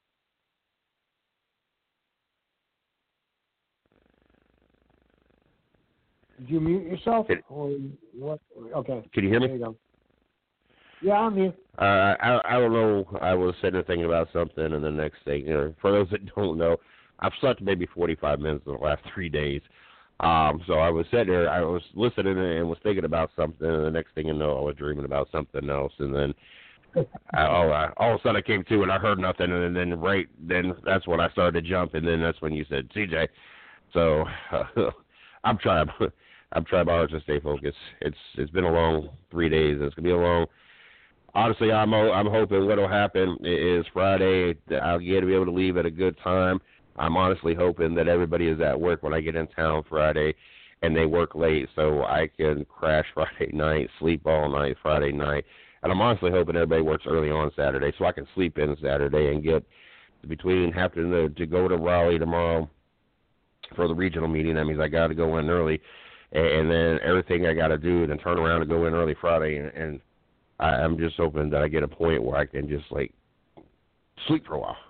Did you mute yourself, or what? Okay. Can you hear me? There you go. Yeah, I'm here. Uh, I I don't know. I was sitting thinking about something, and the next thing, you know, for those that don't know, I've slept maybe forty-five minutes in the last three days. Um, so I was sitting there, I was listening and was thinking about something, and the next thing you know, I was dreaming about something else, and then I, all, I, all of a sudden I came to and I heard nothing, and then right then that's when I started to jump, and then that's when you said C J. So uh, I'm trying, I'm trying my hardest to stay focused. It's it's been a long three days. It's gonna be a long. Honestly, I'm I'm hoping what'll happen is Friday I'll get to be able to leave at a good time. I'm honestly hoping that everybody is at work when I get in town Friday, and they work late, so I can crash Friday night, sleep all night Friday night. And I'm honestly hoping everybody works early on Saturday, so I can sleep in Saturday and get between having to, to go to Raleigh tomorrow for the regional meeting. That means I got to go in early, and then everything I got to do, and then turn around and go in early Friday. And, and I, I'm just hoping that I get a point where I can just like sleep for a while.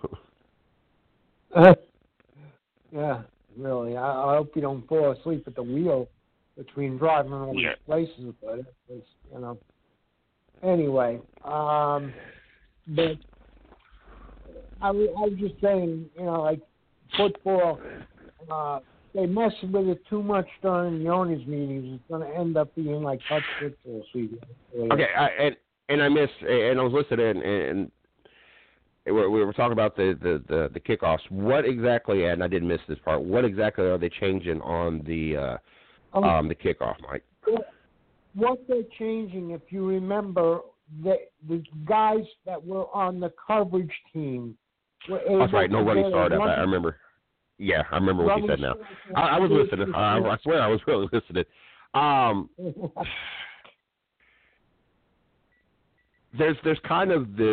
uh, yeah, really. I, I hope you don't fall asleep at the wheel between driving all these yeah. places, but it's, you know. Anyway, um, but I, I was just saying, you know, like football, uh, they mess with it too much during the owners' meetings. It's going to end up being like touch football season. Okay, I, and and I missed, and I was listening, and we were talking about the, the, the, the kickoffs. What exactly, and I didn't miss this part, what exactly are they changing on the uh, um, um, the kickoff, Mike? What they're changing, if you remember, the, the guys that were on the coverage team were able That's right, no to running get a start. I, running, I remember. Yeah, I remember what you said now. I, I was listening. I, I swear I was really listening. Um, there's there's kind of this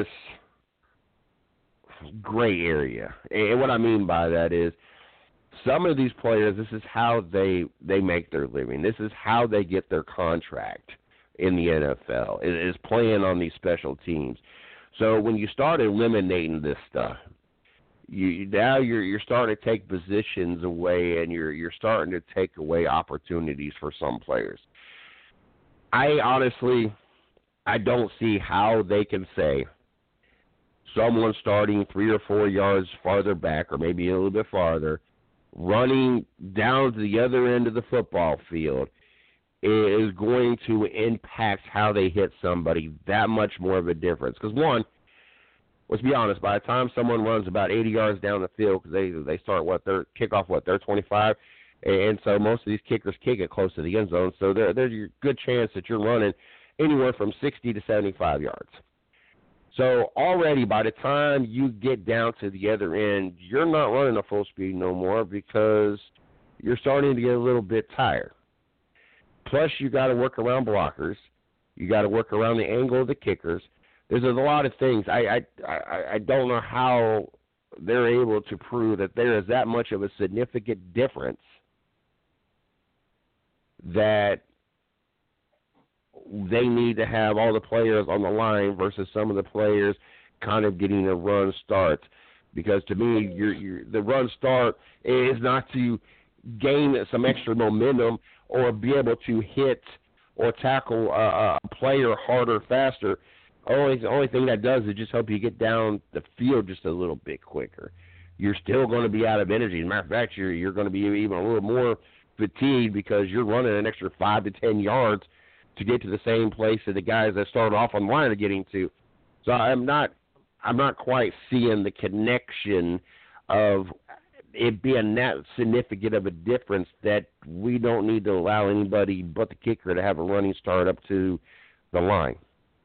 gray area, and what I mean by that is some of these players, this is how they they make their living. This is how they get their contract in the N F L, is playing on these special teams. So when you start eliminating this stuff, you now you're you're starting to take positions away, and you're you're starting to take away opportunities for some players. I honestly, I don't see how they can say someone starting three or four yards farther back, or maybe a little bit farther, running down to the other end of the football field is going to impact how they hit somebody that much more of a difference. Because, one, let's be honest, by the time someone runs about eighty yards down the field, because they, they start, what, their kickoff, what, they're twenty-five, and so most of these kickers kick it close to the end zone, so there, there's a good chance that you're running anywhere from sixty to seventy-five yards. So already by the time you get down to the other end, you're not running a full speed no more because you're starting to get a little bit tired. Plus, you got to work around blockers. You got to work around the angle of the kickers. There's a lot of things. I, I, I, I don't know how they're able to prove that there is that much of a significant difference that they need to have all the players on the line versus some of the players kind of getting a run start. Because to me, you're, you're, the run start is not to gain some extra momentum or be able to hit or tackle a, a player harder, faster. Only the only thing that does is just help you get down the field just a little bit quicker. You're still going to be out of energy. As a matter of fact, you're, you're going to be even a little more fatigued because you're running an extra five to ten yards to get to the same place that the guys that started off on the line are getting to. So I'm not, I'm not quite seeing the connection of it being that significant of a difference that we don't need to allow anybody but the kicker to have a running start up to the line.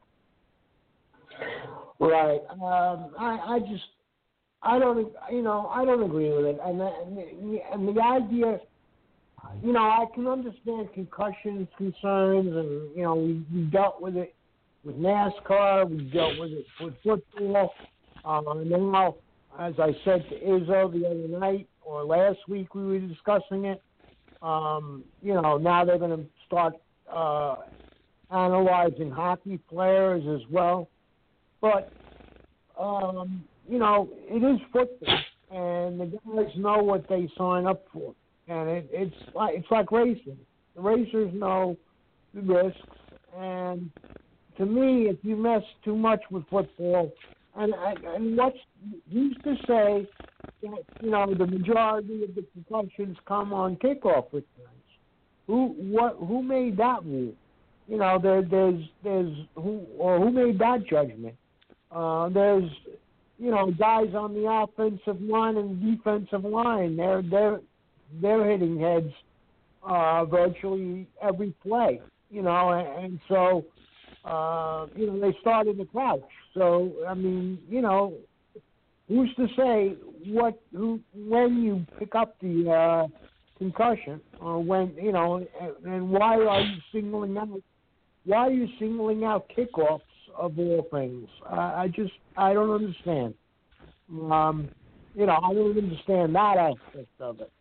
Right. Um, I, I just, I don't, you know, I don't agree with it. And the, and the idea, you know, I can understand concussions concerns, and, you know, we, we dealt with it with NASCAR, we dealt with it with football. Um, and now, as I said to Izzo the other night, or last week we were discussing it, um, you know, now they're going to start uh, analyzing hockey players as well. But, um, you know, it is football, and the guys know what they sign up for. And it, it's like it's like racing. The racers know the risks, and to me, if you mess too much with football, and and what's who's to say that, you know, the majority of the concussions come on kickoff returns? Who what who made that rule? You know, there there's there's who or who made that judgment? Uh, there's, you know, guys on the offensive line and defensive line. They're they're they're hitting heads uh, virtually every play. You know, and, and so uh, you know they start in the crouch. So I mean, you know, who's to say what who when you pick up the uh, concussion or when you know, and, and why are you singling out? Why are you singling out kickoffs of all things? I, I just, I don't understand. Um, you know, I don't understand that aspect of it.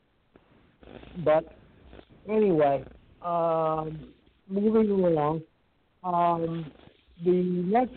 But anyway, um, moving along, um, the next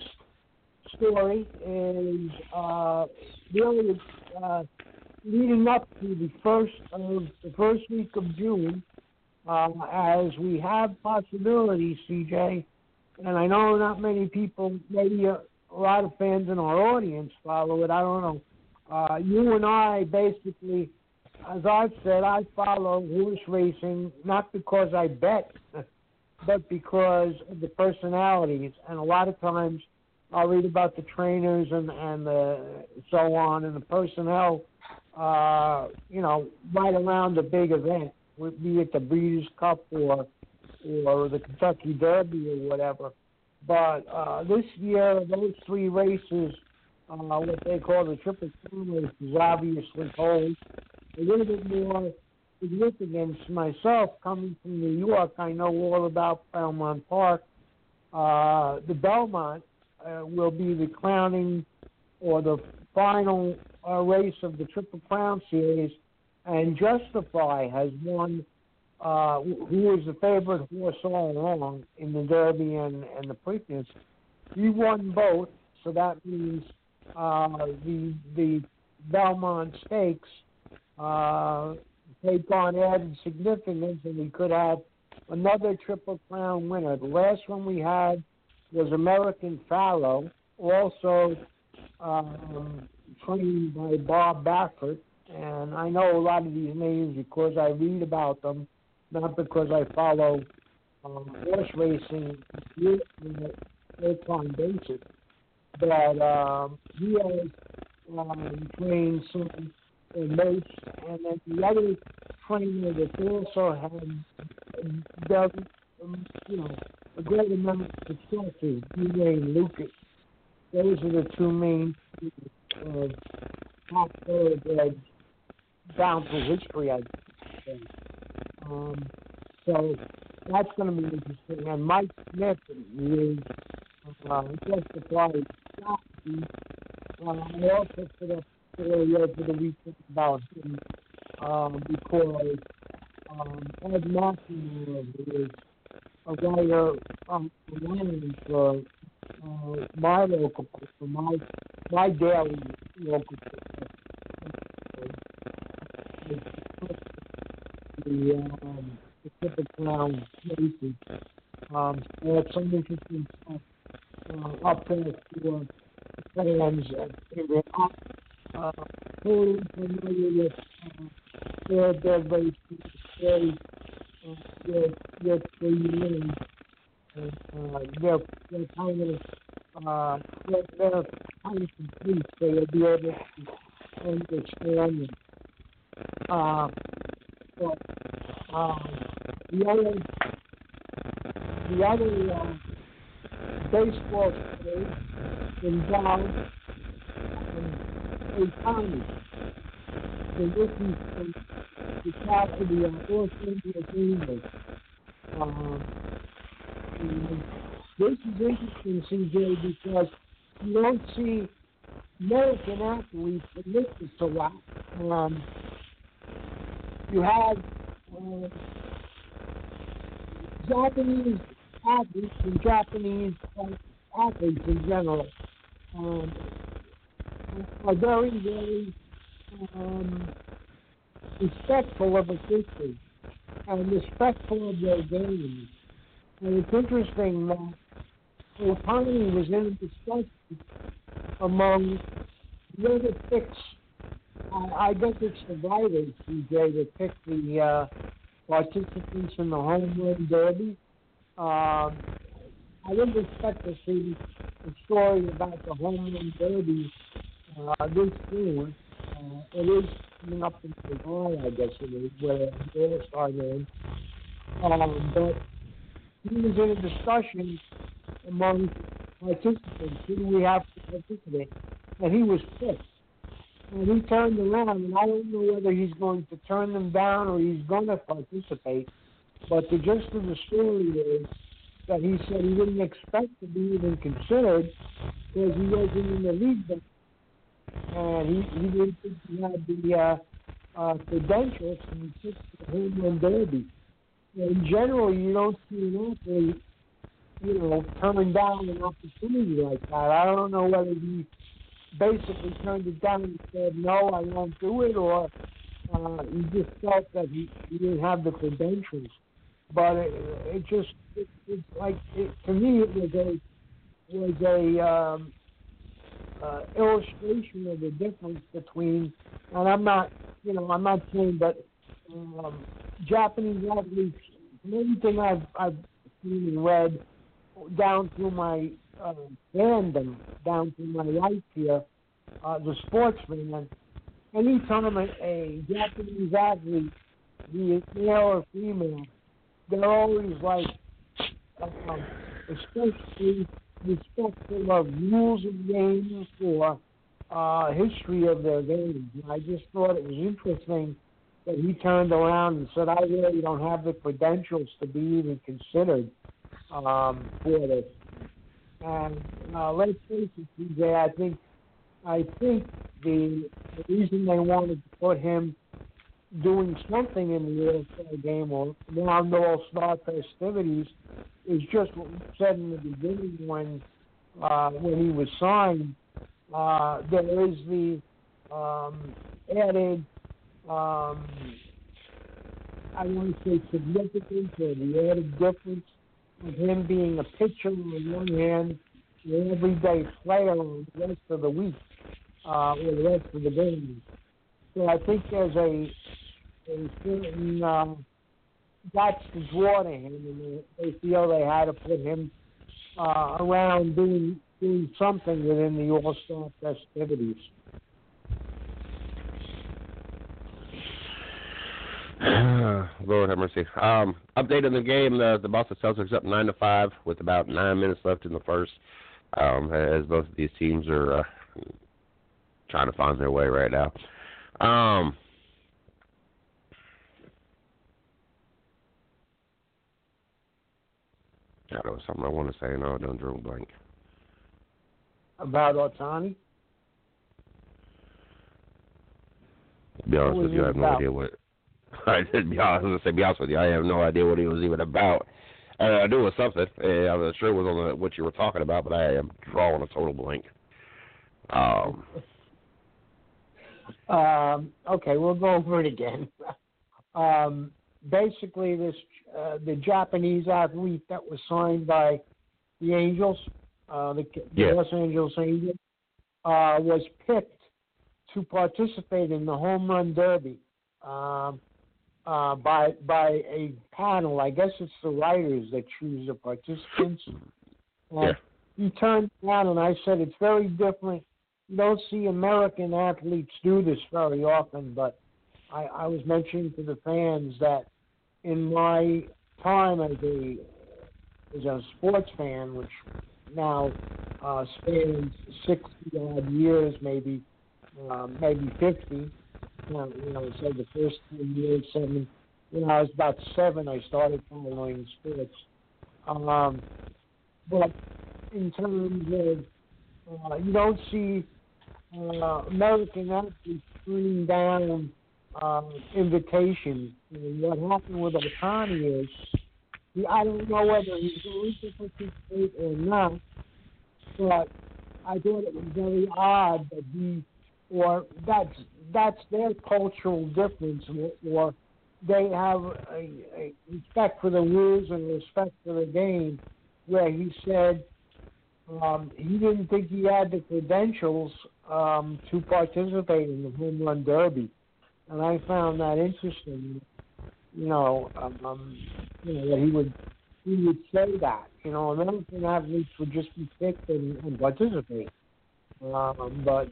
story is uh, really uh, leading up to the first of the first week of June, uh, as we have possibilities, C J. And I know not many people, maybe a, a lot of fans in our audience follow it. I don't know. Uh, you and I basically, as I've said, I follow horse racing not because I bet, but because of the personalities. And a lot of times I'll read about the trainers and, and the so on and the personnel, uh, you know, right around the big event, be it the Breeders' Cup or or the Kentucky Derby or whatever. But uh, this year, those three races, uh, what they call the Triple Crown races, obviously hold a little bit more significance. Myself, coming from New York, I know all about Belmont Park. Uh, the Belmont uh, will be the crowning or the final uh, race of the Triple Crown series, and Justify has won. Uh, who was the favorite horse all along in the Derby and, and the Preakness. He won both, so that means uh, the the Belmont Stakes uh, take on added significance, and we could have another Triple Crown winner. The last one we had was American Pharoah, also um, trained by Bob Baffert, and I know a lot of these names because I read about them, not because I follow um, horse racing on a full-time basis. But um, he has um, trained some in most, and then the other trainer that also had done, um, you know, a great amount of success is D. Wayne Lucas. those are the two main uh, top thoroughbreds down through history, I think. Um, so that's going to be interesting. And Mike Smith is uh, justified. Uh, I also put up a story over the weekend about him um, because um, Ed McNamara, who is a writer um, for uh, my local, for my my daily local, the um, Pacific Crown places. Um, so it's some interesting stuff uh, up there for fans. Uh, uh, totally familiar with uh, their their very very uh, their their creating and uh, their their kind of uh their, their kind of complete, so you'll be able to understand them. Uh, but um, the other the other uh, baseball players involved in Tommy, the rookie from the top of the uh, Los Angeles Angels. Um, this is interesting, C J, because you don't see American athletes listed so lot. Um, you have uh, Japanese athletes and Japanese uh, athletes in general um, are very, very um, respectful of officials and respectful of their games. And it's interesting that Otani was in a discussion among the other picks. Uh, I guess it's the writers, C J, that picked the uh, participants in the home run derby. Um, I didn't expect to see a story about the home run derby uh, this soon. Uh, it is coming up in July, I guess it is, where the All-Star game. Um, but he was in a discussion among participants. Who do we have to participate? And he was pissed. And he turned around, and I don't know whether he's going to turn them down or he's going to participate. But the gist of the story is that he said he didn't expect to be even considered because he wasn't in the league. And he, he didn't think he had the uh, uh, credentials to be picked for the home run derby. In general, you don't see an athlete, you know, turning down an opportunity like that. I don't know whether he basically turned it down and said, no, I won't do it, or uh, he just felt that he, he didn't have the credentials. But it, it just, it, it's like, it, to me, it was a, was a um, uh, illustration of the difference between, and I'm not, you know, I'm not saying that um, Japanese athletes, from everything I've, I've seen and read, down through my uh, fandom, down through my life here, uh, the sports fan, anytime a, a Japanese athlete, be it male or female, they're always like, um, especially respectful of rules of games or uh, history of their games. And I just thought it was interesting that he turned around and said, I really don't have the credentials to be even considered um, for this. And uh, let's face it, C J, I think, I think the, the reason they wanted to put him doing something in the All-Star game or now no All-Star festivities is just what we said in the beginning when uh, when he was signed. Uh, there is the um, added, um, I want to say significance or the added difference of him being a pitcher on one hand and an everyday player on the rest of the week uh, or the rest of the game. So I think there's a a certain, um, that's the draw to him, and they, they feel they had to put him uh, around doing doing something within the All-Star festivities. Lord have mercy. Um, update on the game: the, the Boston Celtics up nine to five with about nine minutes left in the first. um, as both of these teams are uh, trying to find their way right now. Um, God, there was something I want to say. No, I don't draw a blank. About Ohtani? To be honest What with was you, it I have no about? idea what. I did be honest, to be honest with you, I have no idea what he was even about. Uh, I knew it was something. Uh, I was sure it was on the, what you were talking about, but I am drawing a total blank. Um. Um, okay, we'll go over it again. Um, basically, this uh, the Japanese athlete that was signed by the Angels, uh, the, the Yeah. Los Angeles Angels, uh, was picked to participate in the home run derby um, uh, by by a panel. I guess it's the writers that choose the participants. Uh, Yeah. He turned around and I said, it's very different. You don't see American athletes do this very often, but I, I was mentioning to the fans that in my time as a as a sports fan, which now uh, spans sixty odd years, maybe uh, maybe fifty. You know, you know, say the first ten years, seven. You know, I was about seven. I started following sports. Um, but in terms of, uh, you don't see uh, American athletes turning down uh, invitations. And what happened with Ohtani is, he, I don't know whether he's going to participate or not, but I thought it was very odd that he, or that's that's their cultural difference, or, or they have a, a respect for the rules and respect for the game, where he said um, he didn't think he had the credentials um, to participate in the home run derby, and I found that interesting. You know, um, you know that he would he would say that. You know, American athletes would just be picked and, and participate, um, but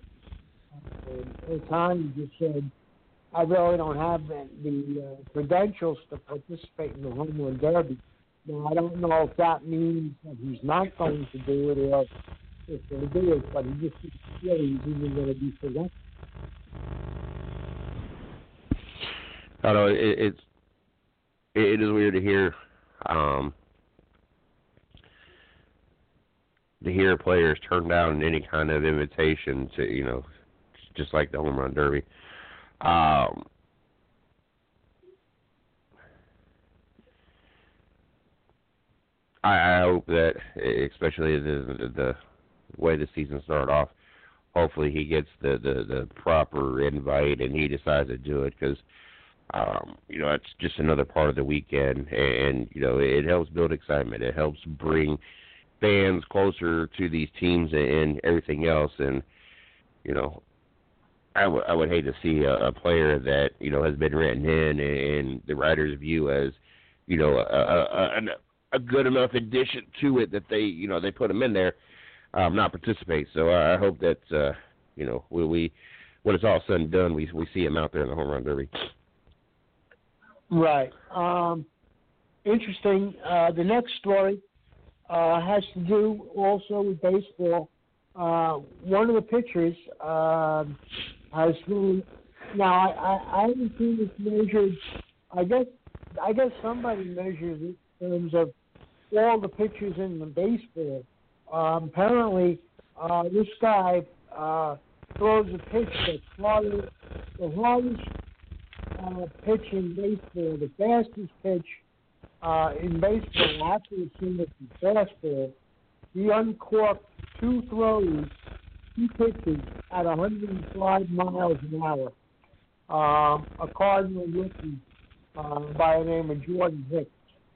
uh, at times he just said, I really don't have the, the uh, credentials to participate in the home run derby. Now, I don't know if that means that he's not going to do it or if he'll do it, but he just didn't feel he's even going to be selected. I know it, it's it is weird to hear um, to hear players turn down any kind of invitation to, you know, just like the home run derby. Um, I, I hope that, especially the, the way the season started off, hopefully he gets the, the, the proper invite and he decides to do it, because um, you know, it's just another part of the weekend, and you know, it helps build excitement. It helps bring fans closer to these teams and everything else. And you know, I would I would hate to see a, a player that, you know, has been written in and the writers view as, you know, a, a, a, a good enough addition to it that they, you know, they put him in there, um, not participate. So I hope that uh, you know, we, we when it's all said and done, we we see him out there in the home run derby. Right. Um, interesting. Uh, the next story uh, has to do also with baseball. Uh, one of the pitchers uh, has been. Now, I, I, I haven't seen this measured. I guess I guess somebody measures it in terms of all the pitchers in the baseball. Um, apparently, uh, this guy uh, throws a pitch that's farther, the hardest uh, pitch in baseball, the fastest pitch uh, in baseball. After it's seen as the fastball, he uncorked two throws, two pitches at one hundred five miles an hour. Um, a Cardinal rookie uh, by the name of Jordan Hicks.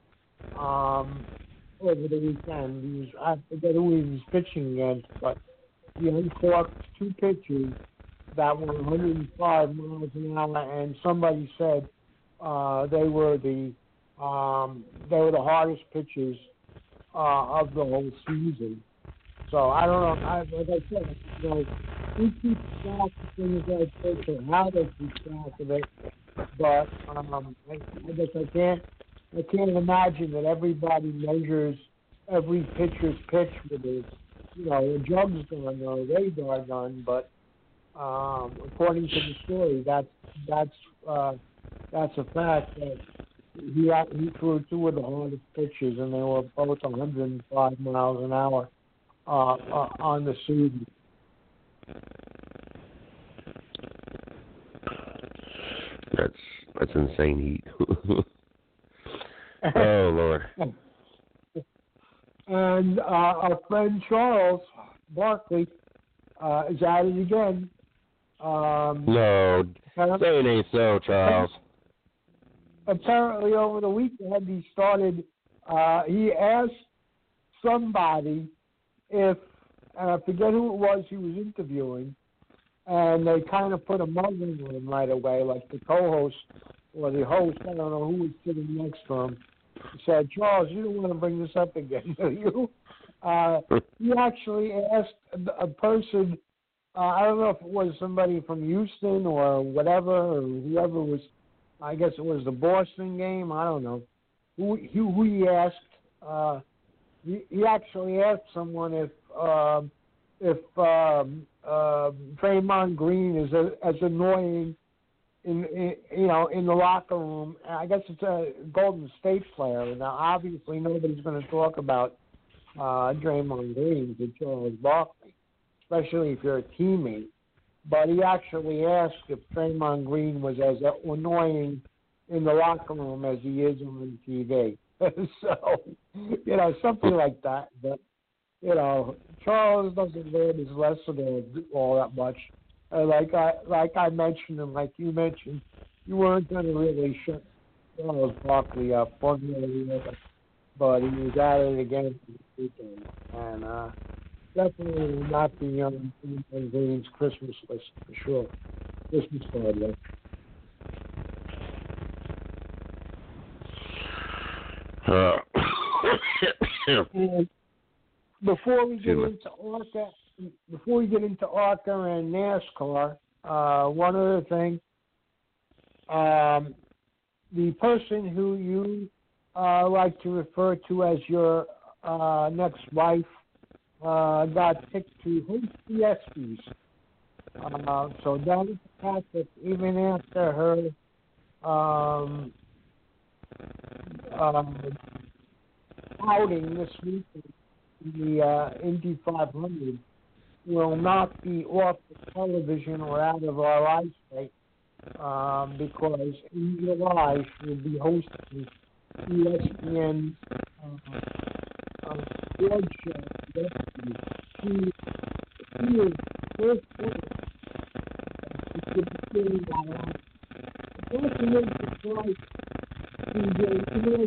Um, over the weekend, he was, I forget who he was pitching against, but he uncorked two pitches that were one hundred five miles an hour, and somebody said uh, they were the um, they were the hardest pitches uh, of the whole season. So I don't know. I, like I said, you know, who keeps track of things like this or how they keep track of it, but um, I, I guess I can't. I can't imagine that everybody measures every pitcher's pitch with a you know, a drug's gun or a radar gun, but um, according to the story, that's that's uh, that's a fact that he he threw two of the hardest pitches, and they were both one hundred five miles an hour uh, uh, on the Sudan. That's that's insane heat. Oh Lord. And uh, our friend Charles Barkley uh, is at it again. Um, no, say it ain't so, Charles. Apparently, over the weekend, he started. Uh, he asked somebody if, and I forget who it was he was interviewing, and they kind of put a muzzle on him right away, like the co-host or the host. I don't know who was sitting next to him. He said, "Charles, you don't want to bring this up again, do you?" Uh, he actually asked a, a person. Uh, I don't know if it was somebody from Houston or whatever, or whoever was. I guess it was the Boston game. I don't know who who, who he asked. Uh, he, he actually asked someone if uh, if um, uh, Draymond Green is a, as annoying in, in you know in the locker room. I guess it's a Golden State player. Now, obviously, nobody's going to talk about uh, Draymond Green to Charles Barkley, especially if you're a teammate. But he actually asked if Draymond Green was as annoying in the locker room as he is on T V. So, you know, something like that. But, you know, Charles doesn't learn his lesson all that much. Uh, like I like I mentioned and like you mentioned, you weren't going to really shut Charles Barkley up one way or the other. But he was at it again this weekend. And, uh, definitely will not be on Draymond Green's Christmas list for sure. Christmas card list. Uh, and before we get into ARCA, before we get into ARCA and NASCAR, uh, one other thing. Um, the person who you uh, like to refer to as your uh, next wife Uh, got picked to host the ESPYs. Uh, so Danica Patrick, even after her um, um, outing this week in the uh, Indy five hundred, will not be off the television or out of our eyesight um, because in July she will be hosting E S P N uh, uh, sports show. She, she is first ever to be that on. That's a little surprise. She did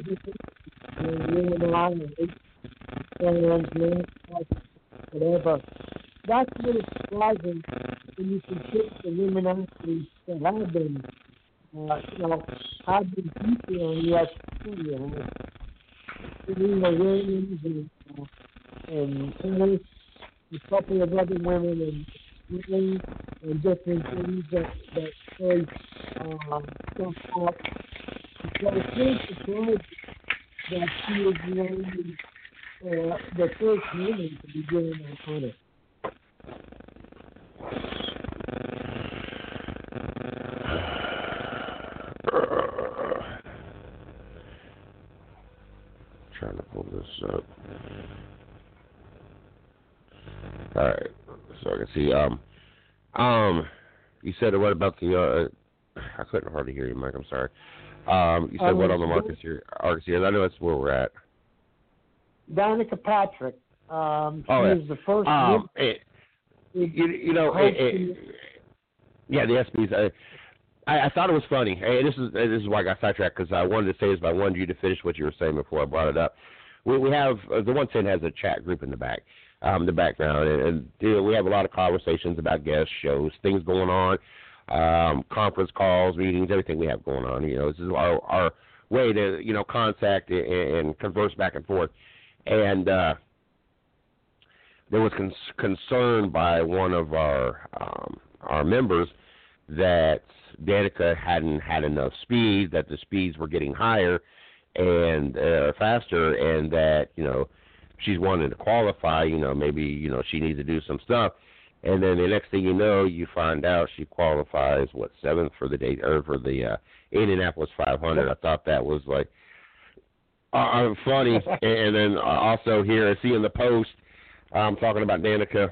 whatever. That's a little surprising when you consider the women athletes that have been, uh, you know, have been featured on E S P N. Serena Williams and, uh, and tennis, a couple of other women and swimming and different things that that they um, stuff up. So it's really surprising that she is the only, uh, the first woman to be doing that kind of. Trying to pull this up. All right, so I can see. Um, um, you said what about the? Uh, I couldn't hardly hear you, Mike. I'm sorry. Um, you said um, what on the Marcus here? Marcus here. I know that's where we're at. Danica Patrick. Um, she oh, yeah. is the first. Um, it, you, you know, it, it, yeah, the ESPYs. Uh, I, I thought it was funny. Hey, this is this is why I got sidetracked because I wanted to say this, but I wanted you to finish what you were saying before I brought it up. We, we have uh, the one ten has a chat group in the back, um, the background, and, and you know, we have a lot of conversations about guest shows, things going on, um, conference calls, meetings, everything we have going on. You know, this is our our way to you know contact and, and converse back and forth, and uh, there was con- concern by one of our um, our members that Danica hadn't had enough speed, that the speeds were getting higher and uh, faster, and that, you know, she's wanting to qualify. You know, maybe you know she needs to do some stuff, and then the next thing you know, you find out she qualifies what seventh for the day or for the uh, Indianapolis five hundred. I thought that was like uh, funny, and then also here I see in the post, I'm um, talking about Danica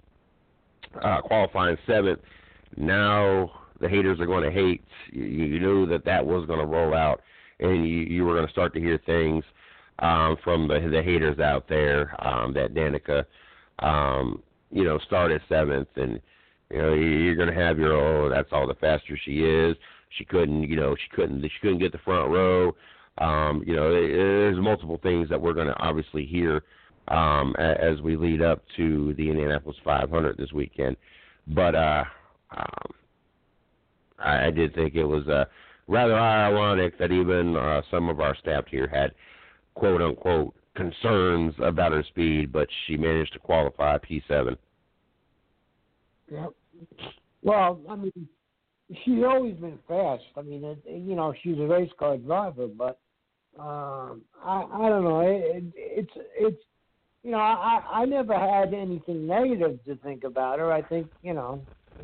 uh, qualifying seventh. Now the haters are going to hate. You, you knew that that was going to roll out, and you, you were going to start to hear things um, from the, the haters out there um, that Danica, um, you know, started seventh, and you know you're going to have your oh, that's all the faster she is. She couldn't, you know, she couldn't, she couldn't get the front row. Um, you know, there's multiple things that we're going to obviously hear um, as we lead up to the Indianapolis five hundred this weekend, but. Uh, Um, I, I did think it was uh, rather ironic that even uh, some of our staff here had quote-unquote concerns about her speed, but she managed to qualify P seven. Yeah. Well, I mean, she's always been fast. I mean, it, you know, she's a race car driver, but um, I, I don't know. It, it, it's it's you know, I, I never had anything negative to think about her. I think you know.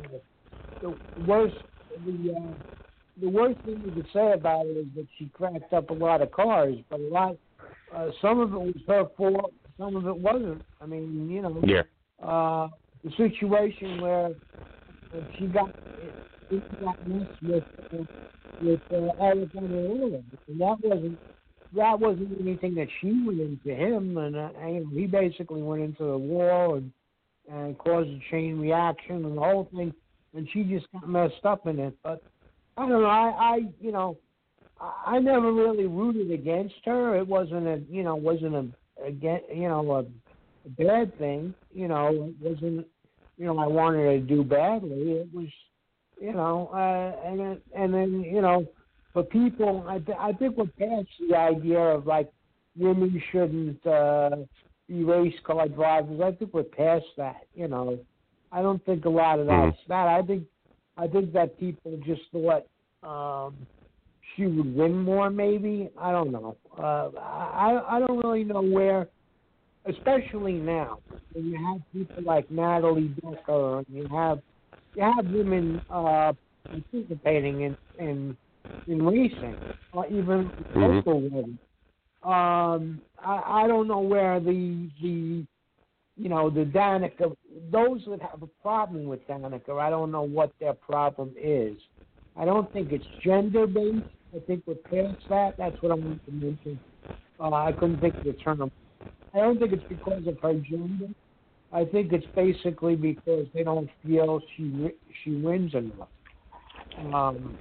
The worst, the uh, the worst thing you could say about it is that she cracked up a lot of cars, but a lot, uh, some of it was her fault, some of it wasn't. I mean, you know, yeah. uh, the situation where she got she got messed with uh, with uh, Alexander Lewis, and that wasn't that wasn't anything that she went into him, and, uh, and he basically went into the wall and and caused a chain reaction and the whole thing. And she just got messed up in it. But I don't know. I, I you know, I, I never really rooted against her. It wasn't a, you know, wasn't a, again, you know, a, a bad thing. You know, it wasn't, you know, I wanted her to do badly. It was, you know, uh, and then, and then, you know, for people, I, th- I think we're past the idea of like women shouldn't uh, be race car drivers. I think we're past that. You know. I don't think a lot of that's mm. that. I think I think that people just thought um, she would win more. Maybe I don't know. Uh, I I don't really know where, especially now when you have people like Natalie Decker and you have you have women uh, participating in in, in racing, or even mm-hmm. local women. Um, I I don't know where the the You know, the Danica, those that have a problem with Danica, I don't know what their problem is. I don't think it's gender-based. I think we're past that. That's what I wanted to mention. Uh, I couldn't think of the term. I don't think it's because of her gender. I think it's basically because they don't feel she she wins enough. Um,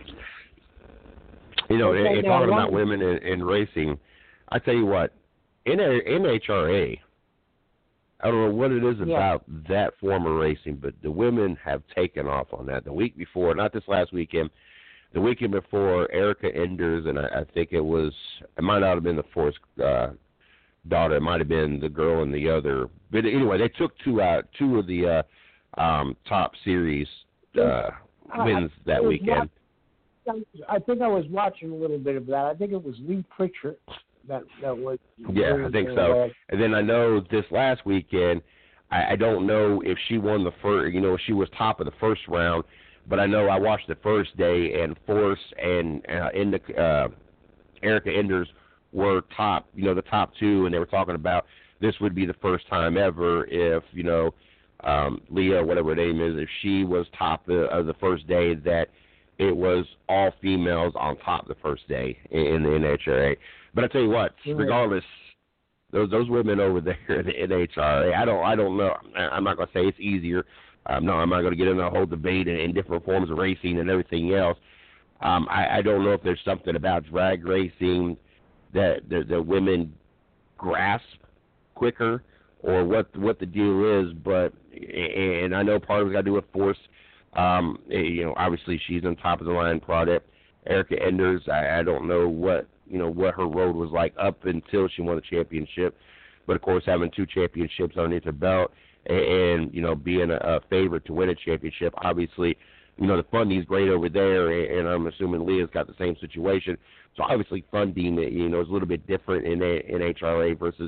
you know, and, and talking about women in, in racing, I tell you what, in N H R A, I don't know what it is about yeah. that form of racing, but the women have taken off on that. The week before, not this last weekend, the weekend before, Erica Enders, and I, I think it was, it might not have been the Force uh, daughter, it might have been the girl and the other. But anyway, they took two out, two of the uh, um, top series uh, wins I, that weekend. Not, I think I was watching a little bit of that. I think it was Lee Pritchard. That, that was yeah, I think so. And then I know this last weekend, I, I don't know if she won the first, you know, she was top of the first round, but I know I watched the first day, and Force and uh, in the, uh, Erica Enders were top, you know, the top two, and they were talking about this would be the first time ever if, you know, um, Leah, whatever her name is, if she was top of, of the first day, that it was all females on top the first day in, in the N H R A. But I tell you what, regardless, those those women over there in the N H R A, I don't I don't know. I'm not going to say it's easier. Um, no, I'm not going to get into a whole debate in, in different forms of racing and everything else. Um, I, I don't know if there's something about drag racing that the, the women grasp quicker or what what the deal is. But and I know part of it's got to do with Force. Um, you know, obviously she's on top of the line product. Erica Enders, I, I don't know what. you know, what her road was like up until she won the championship. But, of course, having two championships underneath her belt and, and you know, being a, a favorite to win a championship, obviously, you know, the funding's great over there, and, and I'm assuming Leah's got the same situation. So, obviously, funding, you know, is a little bit different in, a, in H R A versus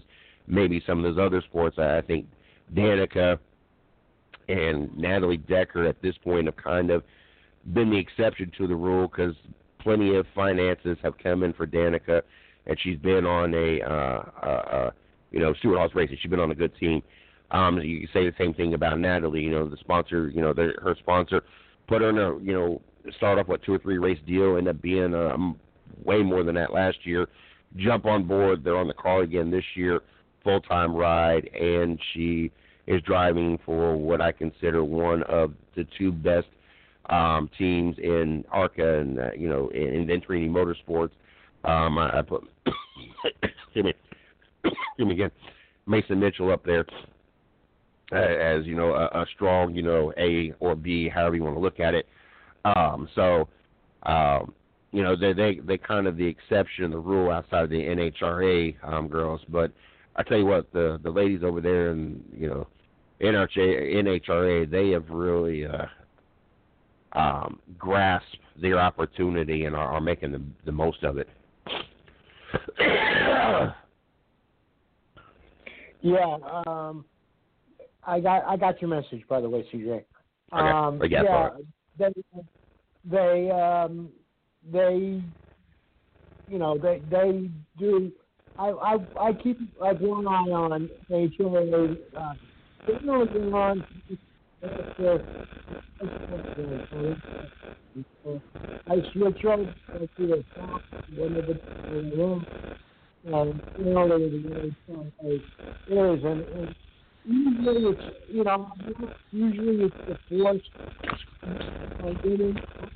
maybe some of those other sports. I, I think Danica and Natalie Decker at this point have kind of been the exception to the rule because plenty of finances have come in for Danica, and she's been on a, uh, uh, uh, you know, Stewart Haas Racing. She's been on a good team. Um, you can say the same thing about Natalie. You know, the sponsor, you know, the, her sponsor put her in a, you know, start off with two or three race deal, end up being um, way more than that last year. Jump on board. They're on the car again this year, full-time ride, and she is driving for what I consider one of the two best um, teams in ARCA and, uh, you know, in, in Venturini Motorsports. Um, I, I put, excuse me, excuse me again, Mason Mitchell up there uh, as, you know, a, a strong, you know, A or B, however you want to look at it. Um, so, um, you know, they they they kind of the exception, the rule outside of the N H R A um, girls. But I tell you what, the the ladies over there and you know, N H R A, they have really uh, um, grasped their opportunity and are, are making the the most of it. Yeah, um, I got I got your message, by the way, C J. Okay. Um, yeah, yeah, they they um, they you know they they do. I I, I keep like one eye on H R A. Uh, generally on. I switch over to the top whenever in the room. And you know, there is, and, and usually it's, you know, usually it's the force. I didn't,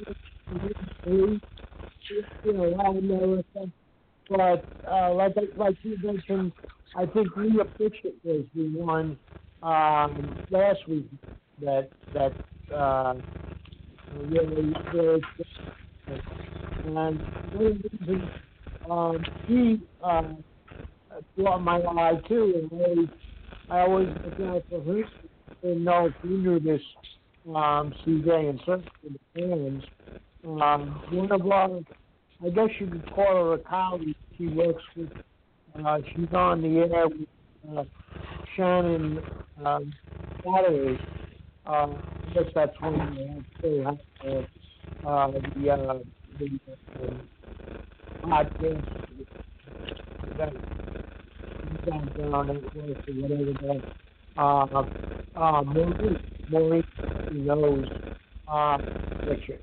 you know, Latin America. But uh, like like you mentioned, I think Leah Pitchett was the one um, last week that that uh, really really. And one of the reasons um, he uh, caught my eye too, and always, I always look out for her. I didn't know if you knew this, um, C J, and certainly the fans. Um, one of our, I guess you could call her a colleague. She works with. Uh, she's on the air with uh, Shannon um, Saturday. Uh, I guess that's when they have to uh, the uh, the uh, podcast that down down at work or whatever that uh uh Maurice Maurice knows uh Richard.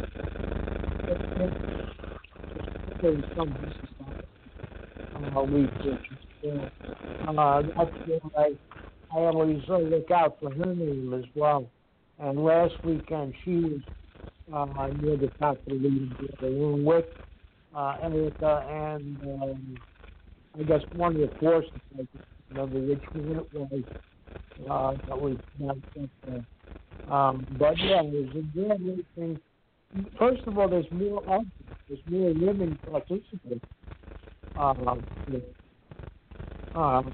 There's some uh we Richard. Uh that's why I, I always uh, look out for her name as well. And last weekend she was uh near the top of the league along with uh Erica and um I guess one of the forces, I don't remember which one it was, uh, that was not up there. Um, but yeah, there's a good thing. First of all, there's more of there's more women participants. Um, uh,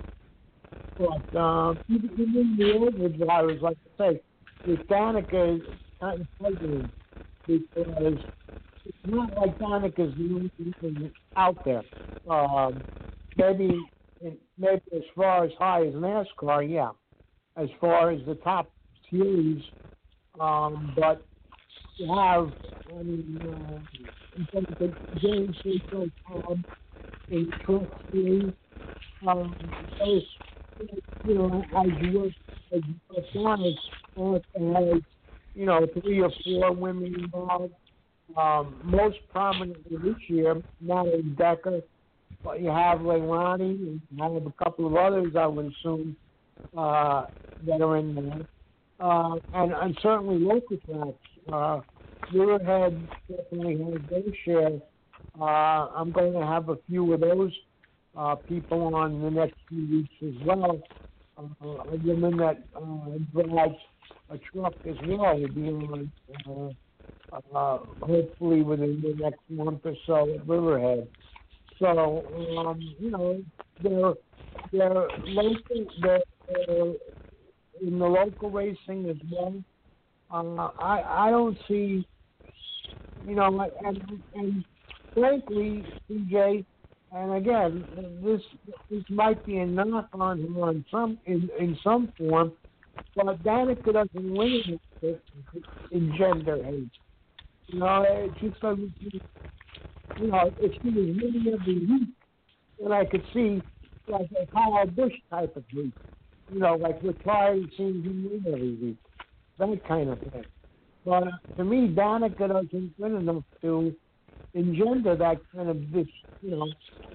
but um, even in the older drivers, like I say, with Danica, it's kind of puzzling because it's not like Danica's the only thing out there. Um, maybe, maybe as far as high as NASCAR, yeah. As far as the top series, um, but you have, I mean, uh, in terms of James Rachel Cobb in truck series, um, those, you know, as you work, as you work on it, has, you know, three or four women involved. Um, most prominently this year, Natalie Decker, but you have Leilani, and you have a couple of others, I would assume, uh, that are in there. Uh, and, and certainly local tracks. Uh, Riverhead definitely has their share. Uh, I'm going to have a few of those uh, people on the next few weeks as well. Uh, a woman that uh, drives a truck as well will be on, uh, uh, hopefully within the next month or so at Riverhead. So, um, you know, they're, they're local, they're, they're in the local racing as well. Uh, I, I don't see, you know, and, and frankly, C J, and again, this this might be a knock on him on some in, in some form, but Danica doesn't win it in gender hate. You know, it just doesn't. You know, if she was winning every week, then I could see like a Kyle Busch type of hate. You know, like we're tired of seeing him win every week, that kind of thing. But to me, Danica doesn't win enough to engender that kind of this, you know,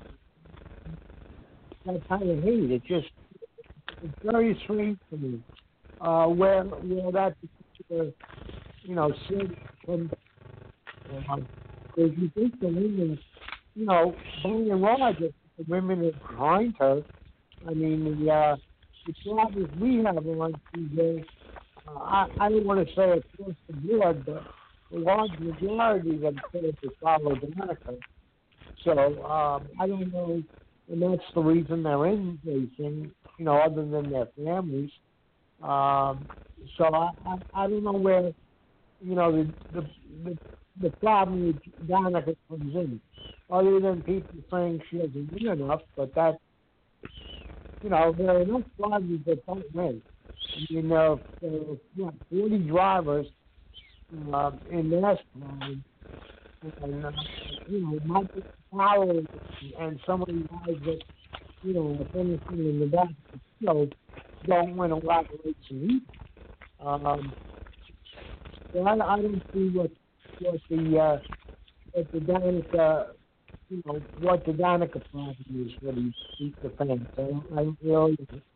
that kind of hate. It just, it's very strange to me uh, where where that particular, you know, sin comes from. Because you think the women, you know, by and large, the women are behind her. I mean, the uh, the problems we have on T V, uh, I, I don't want to say across the board, but the large majority of them say to follow Danica. So um, I don't know, and that's the reason they're in racing, you know, other than their families. Um, so I, I, I don't know where, you know, the the, the the problem with Danica comes in, other than people saying she doesn't win enough, but that, you know, there are enough drivers that don't win. I mean, there are, there are what, forty drivers uh, in NASCAR, and, uh, you know, Michael Powell and some of the guys that, you know, are finishing in the back, you know, don't win a lot of races. Um, so I, I don't see what what the uh, what the Danica, you know, what the Danica problem is for these the fans. I don't, I don't really.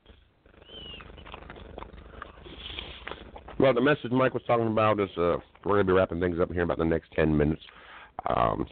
Well, the message Mike was talking about is uh, we're going to be wrapping things up here in about the next ten minutes. Um,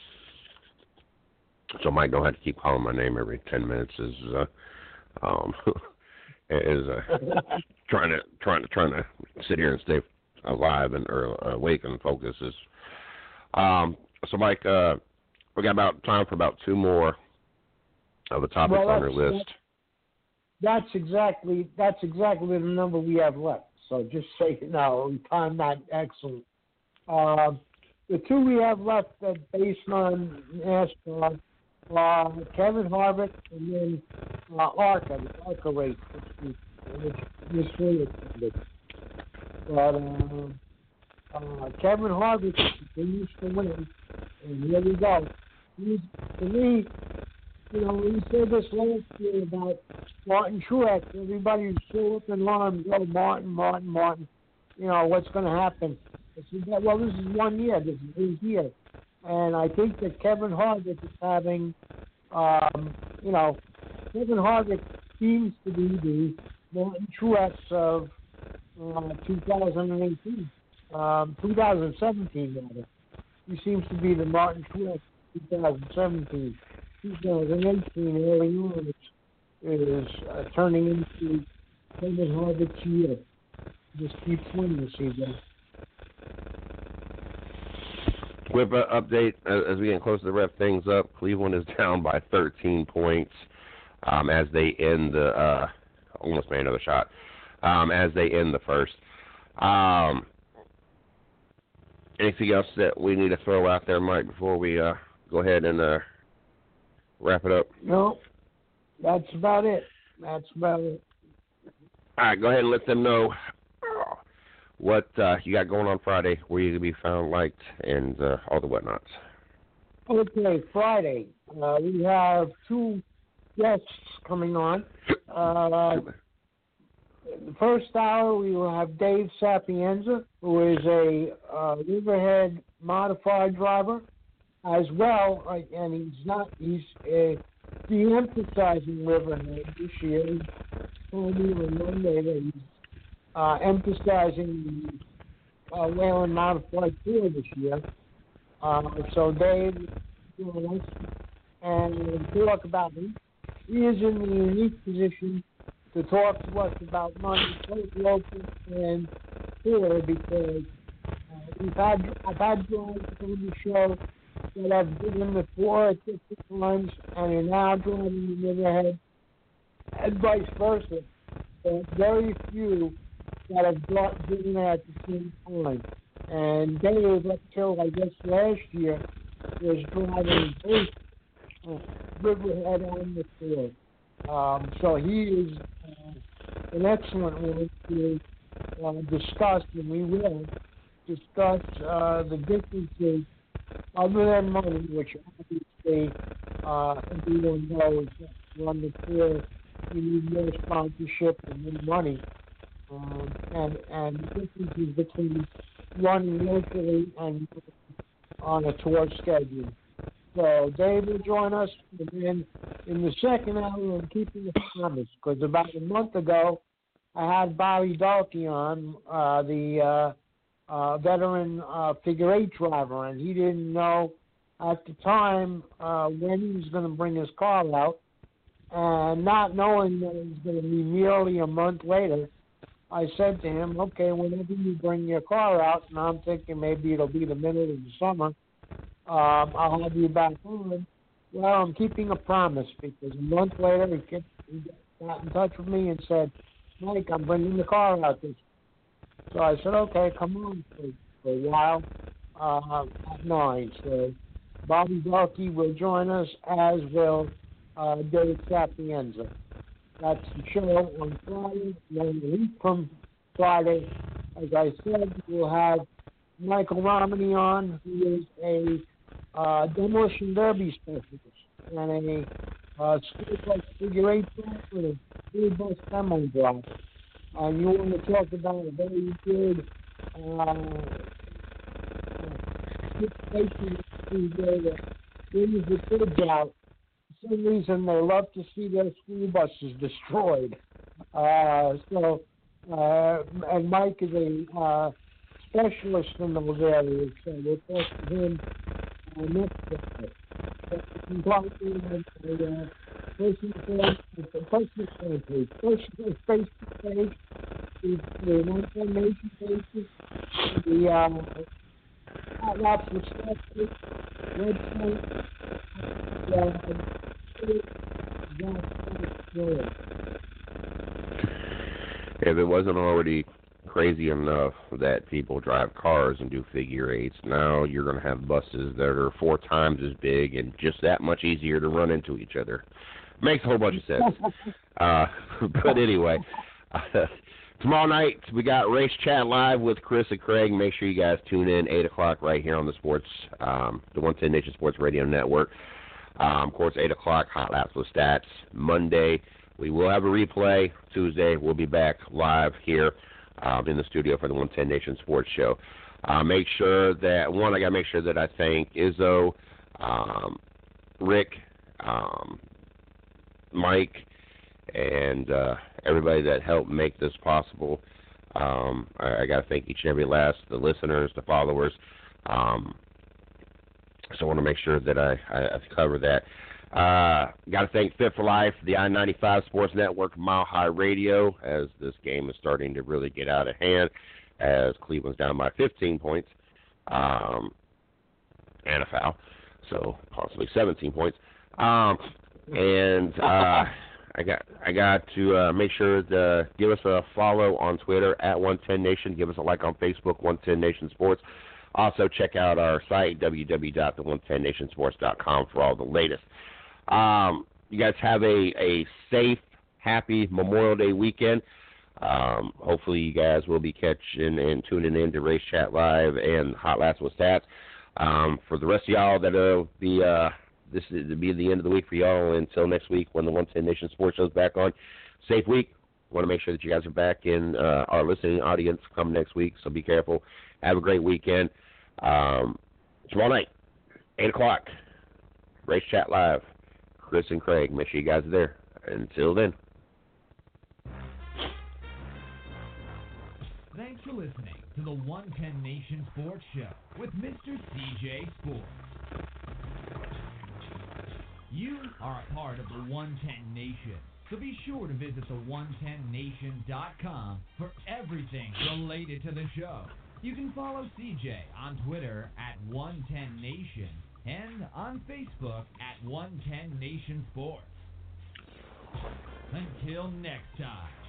so Mike don't have to keep calling my name every ten minutes. Is uh, um, is uh, trying to trying to trying to sit here and stay alive and or awake and focus is. Um, so Mike, uh, we got about time for about two more of the topics well, on your list. That's exactly that's exactly the number we have left. So just so you know, time not excellent. Uh, the two we have left are based on NASCAR, uh, Kevin Harvick and then uh, ARCA, the ARCA race, which which which really attended. But uh, uh, Kevin Harvick continues to win, and here we go. He's, to me, you know, we said this last year about Martin Truex. Everybody was so up in arms, oh, Martin, Martin, Martin. You know, what's going to happen? I said, well, this is one year. This is his year. And I think that Kevin Harvick is having, um, you know, Kevin Harvick seems to be the Martin Truex of uh, two thousand eighteen, um, two thousand seventeen, rather. He seems to be the Martin Truex two thousand seventeen. two thousand eighteen early on is uh, turning into Kevin Harvick's year. Just keep winning this season. Quick uh, update as, as we get closer to wrap things up. Cleveland is down by thirteen points um, as they end the uh, almost made another shot um, as they end the first. Um, anything else that we need to throw out there, Mike, before we uh, go ahead and uh, wrap it up? No, that's about it. That's about it. All right, go ahead and let them know what uh, you got going on Friday, where you can be found, liked, and uh, all the whatnots. Okay, Friday. Uh, we have two guests coming on. Uh, the first hour, we will have Dave Sapienza, who is a uh, Riverhead modified driver, as well, uh, and he's not, he's uh, de-emphasizing Riverhead this year. He told me on Monday that he's uh, emphasizing uh, Whalen modified tour this year. Uh, so Dave join us and we'll talk about him. He is in the unique position to talk to us about money, both local and tour, because uh, we've had, I've had drivers on the show that have driven the four at different times and are now driving the Riverhead, and vice versa. But very few that have brought driven at the same time. And Dave, up till I guess last year, was driving both, uh, Riverhead on the field. Um, so he is uh, an excellent one to uh, discuss, and we will discuss uh, the differences other than money, which obviously uh, everyone knows that on the field you need more sponsorship and more money. Um, and, and the differences between running locally and on a tour schedule. So Dave will join us, and then in the second hour, I'm keeping the promise, because about a month ago, I had Bobby Dalkey on, uh, the uh, uh, veteran uh, figure eight driver, and he didn't know at the time uh, when he was going to bring his car out, and not knowing that it was going to be nearly a month later, I said to him, okay, whenever you bring your car out, and I'm thinking maybe it'll be the middle of the summer, um, I'll have you back on. Well, I'm keeping a promise, because a month later he, kept, he got in touch with me and said, Mike, I'm bringing the car out this. So I said, okay, come on for, for a while uh, at nine. So Bobby Dalkey will join us, as will uh, Dave Sapienza. That's the show on Friday. Then a week from Friday, as I said, we'll have Michael Romney on, who is a uh, demolition derby specialist and a uh, school bus figure eight driver and a school bus demo driver. And you want to talk about a very good uh, situation where the brings the kids out. For some reason, they love to see their school buses destroyed. Uh, so, uh, and Mike is a uh, specialist in those areas, so we'll talk to him uh, next time. You can talk to him at a uh, personal personal page. Personal Facebook page is the one ten Nation page. The uh, Hot Laps with Stuff website. Uh, If it wasn't already crazy enough that people drive cars and do figure eights, now you're going to have buses that are four times as big and just that much easier to run into each other. Makes a whole bunch of sense. uh, but anyway, uh, tomorrow night we got Race Chat Live with Chris and Craig. Make sure you guys tune in eight o'clock right here on the sports, um, the one ten Nation Sports Radio Network. Um, of course, eight o'clock, Hot Laps with Stats. Monday, we will have a replay. Tuesday, we'll be back live here um, in the studio for the one ten Nation Sports Show. Uh, make sure that, one, I got to make sure that I thank Izzo, um, Rick, um, Mike, and uh, everybody that helped make this possible. Um, I, I got to thank each and every last, the listeners, the followers. Um, So I want to make sure that I, I, I cover that. Uh, got to thank Fit for Life, the I ninety-five Sports Network, Mile High Radio, as this game is starting to really get out of hand, as Cleveland's down by fifteen points um, and a foul, so possibly seventeen points. Um, and uh, I got I got to uh, make sure to give us a follow on Twitter at one ten Nation. Give us a like on Facebook, one ten Nation Sports. Also, check out our site, w w w dot the one ten nation sports dot com, for all the latest. Um, you guys have a, a safe, happy Memorial Day weekend. Um, hopefully, you guys will be catching and tuning in to Race Chat Live and Hot Laps with Stats. Um, for the rest of y'all, that'll be uh, this will be the end of the week for y'all. Until next week, when the one ten Nation Sports Show is back on. Safe week. Want to make sure that you guys are back in uh, our listening audience come next week. So be careful. Have a great weekend. Um, tomorrow night, eight o'clock, Race Chat Live. Chris and Craig, make sure you guys are there. Until then. Thanks for listening to the one ten Nation Sports Show with Mister C J Sports. You are a part of the one ten Nation, so be sure to visit the one ten nation dot com for everything related to the show. You can follow C J on Twitter at one ten Nation and on Facebook at one ten Nation Sports. Until next time.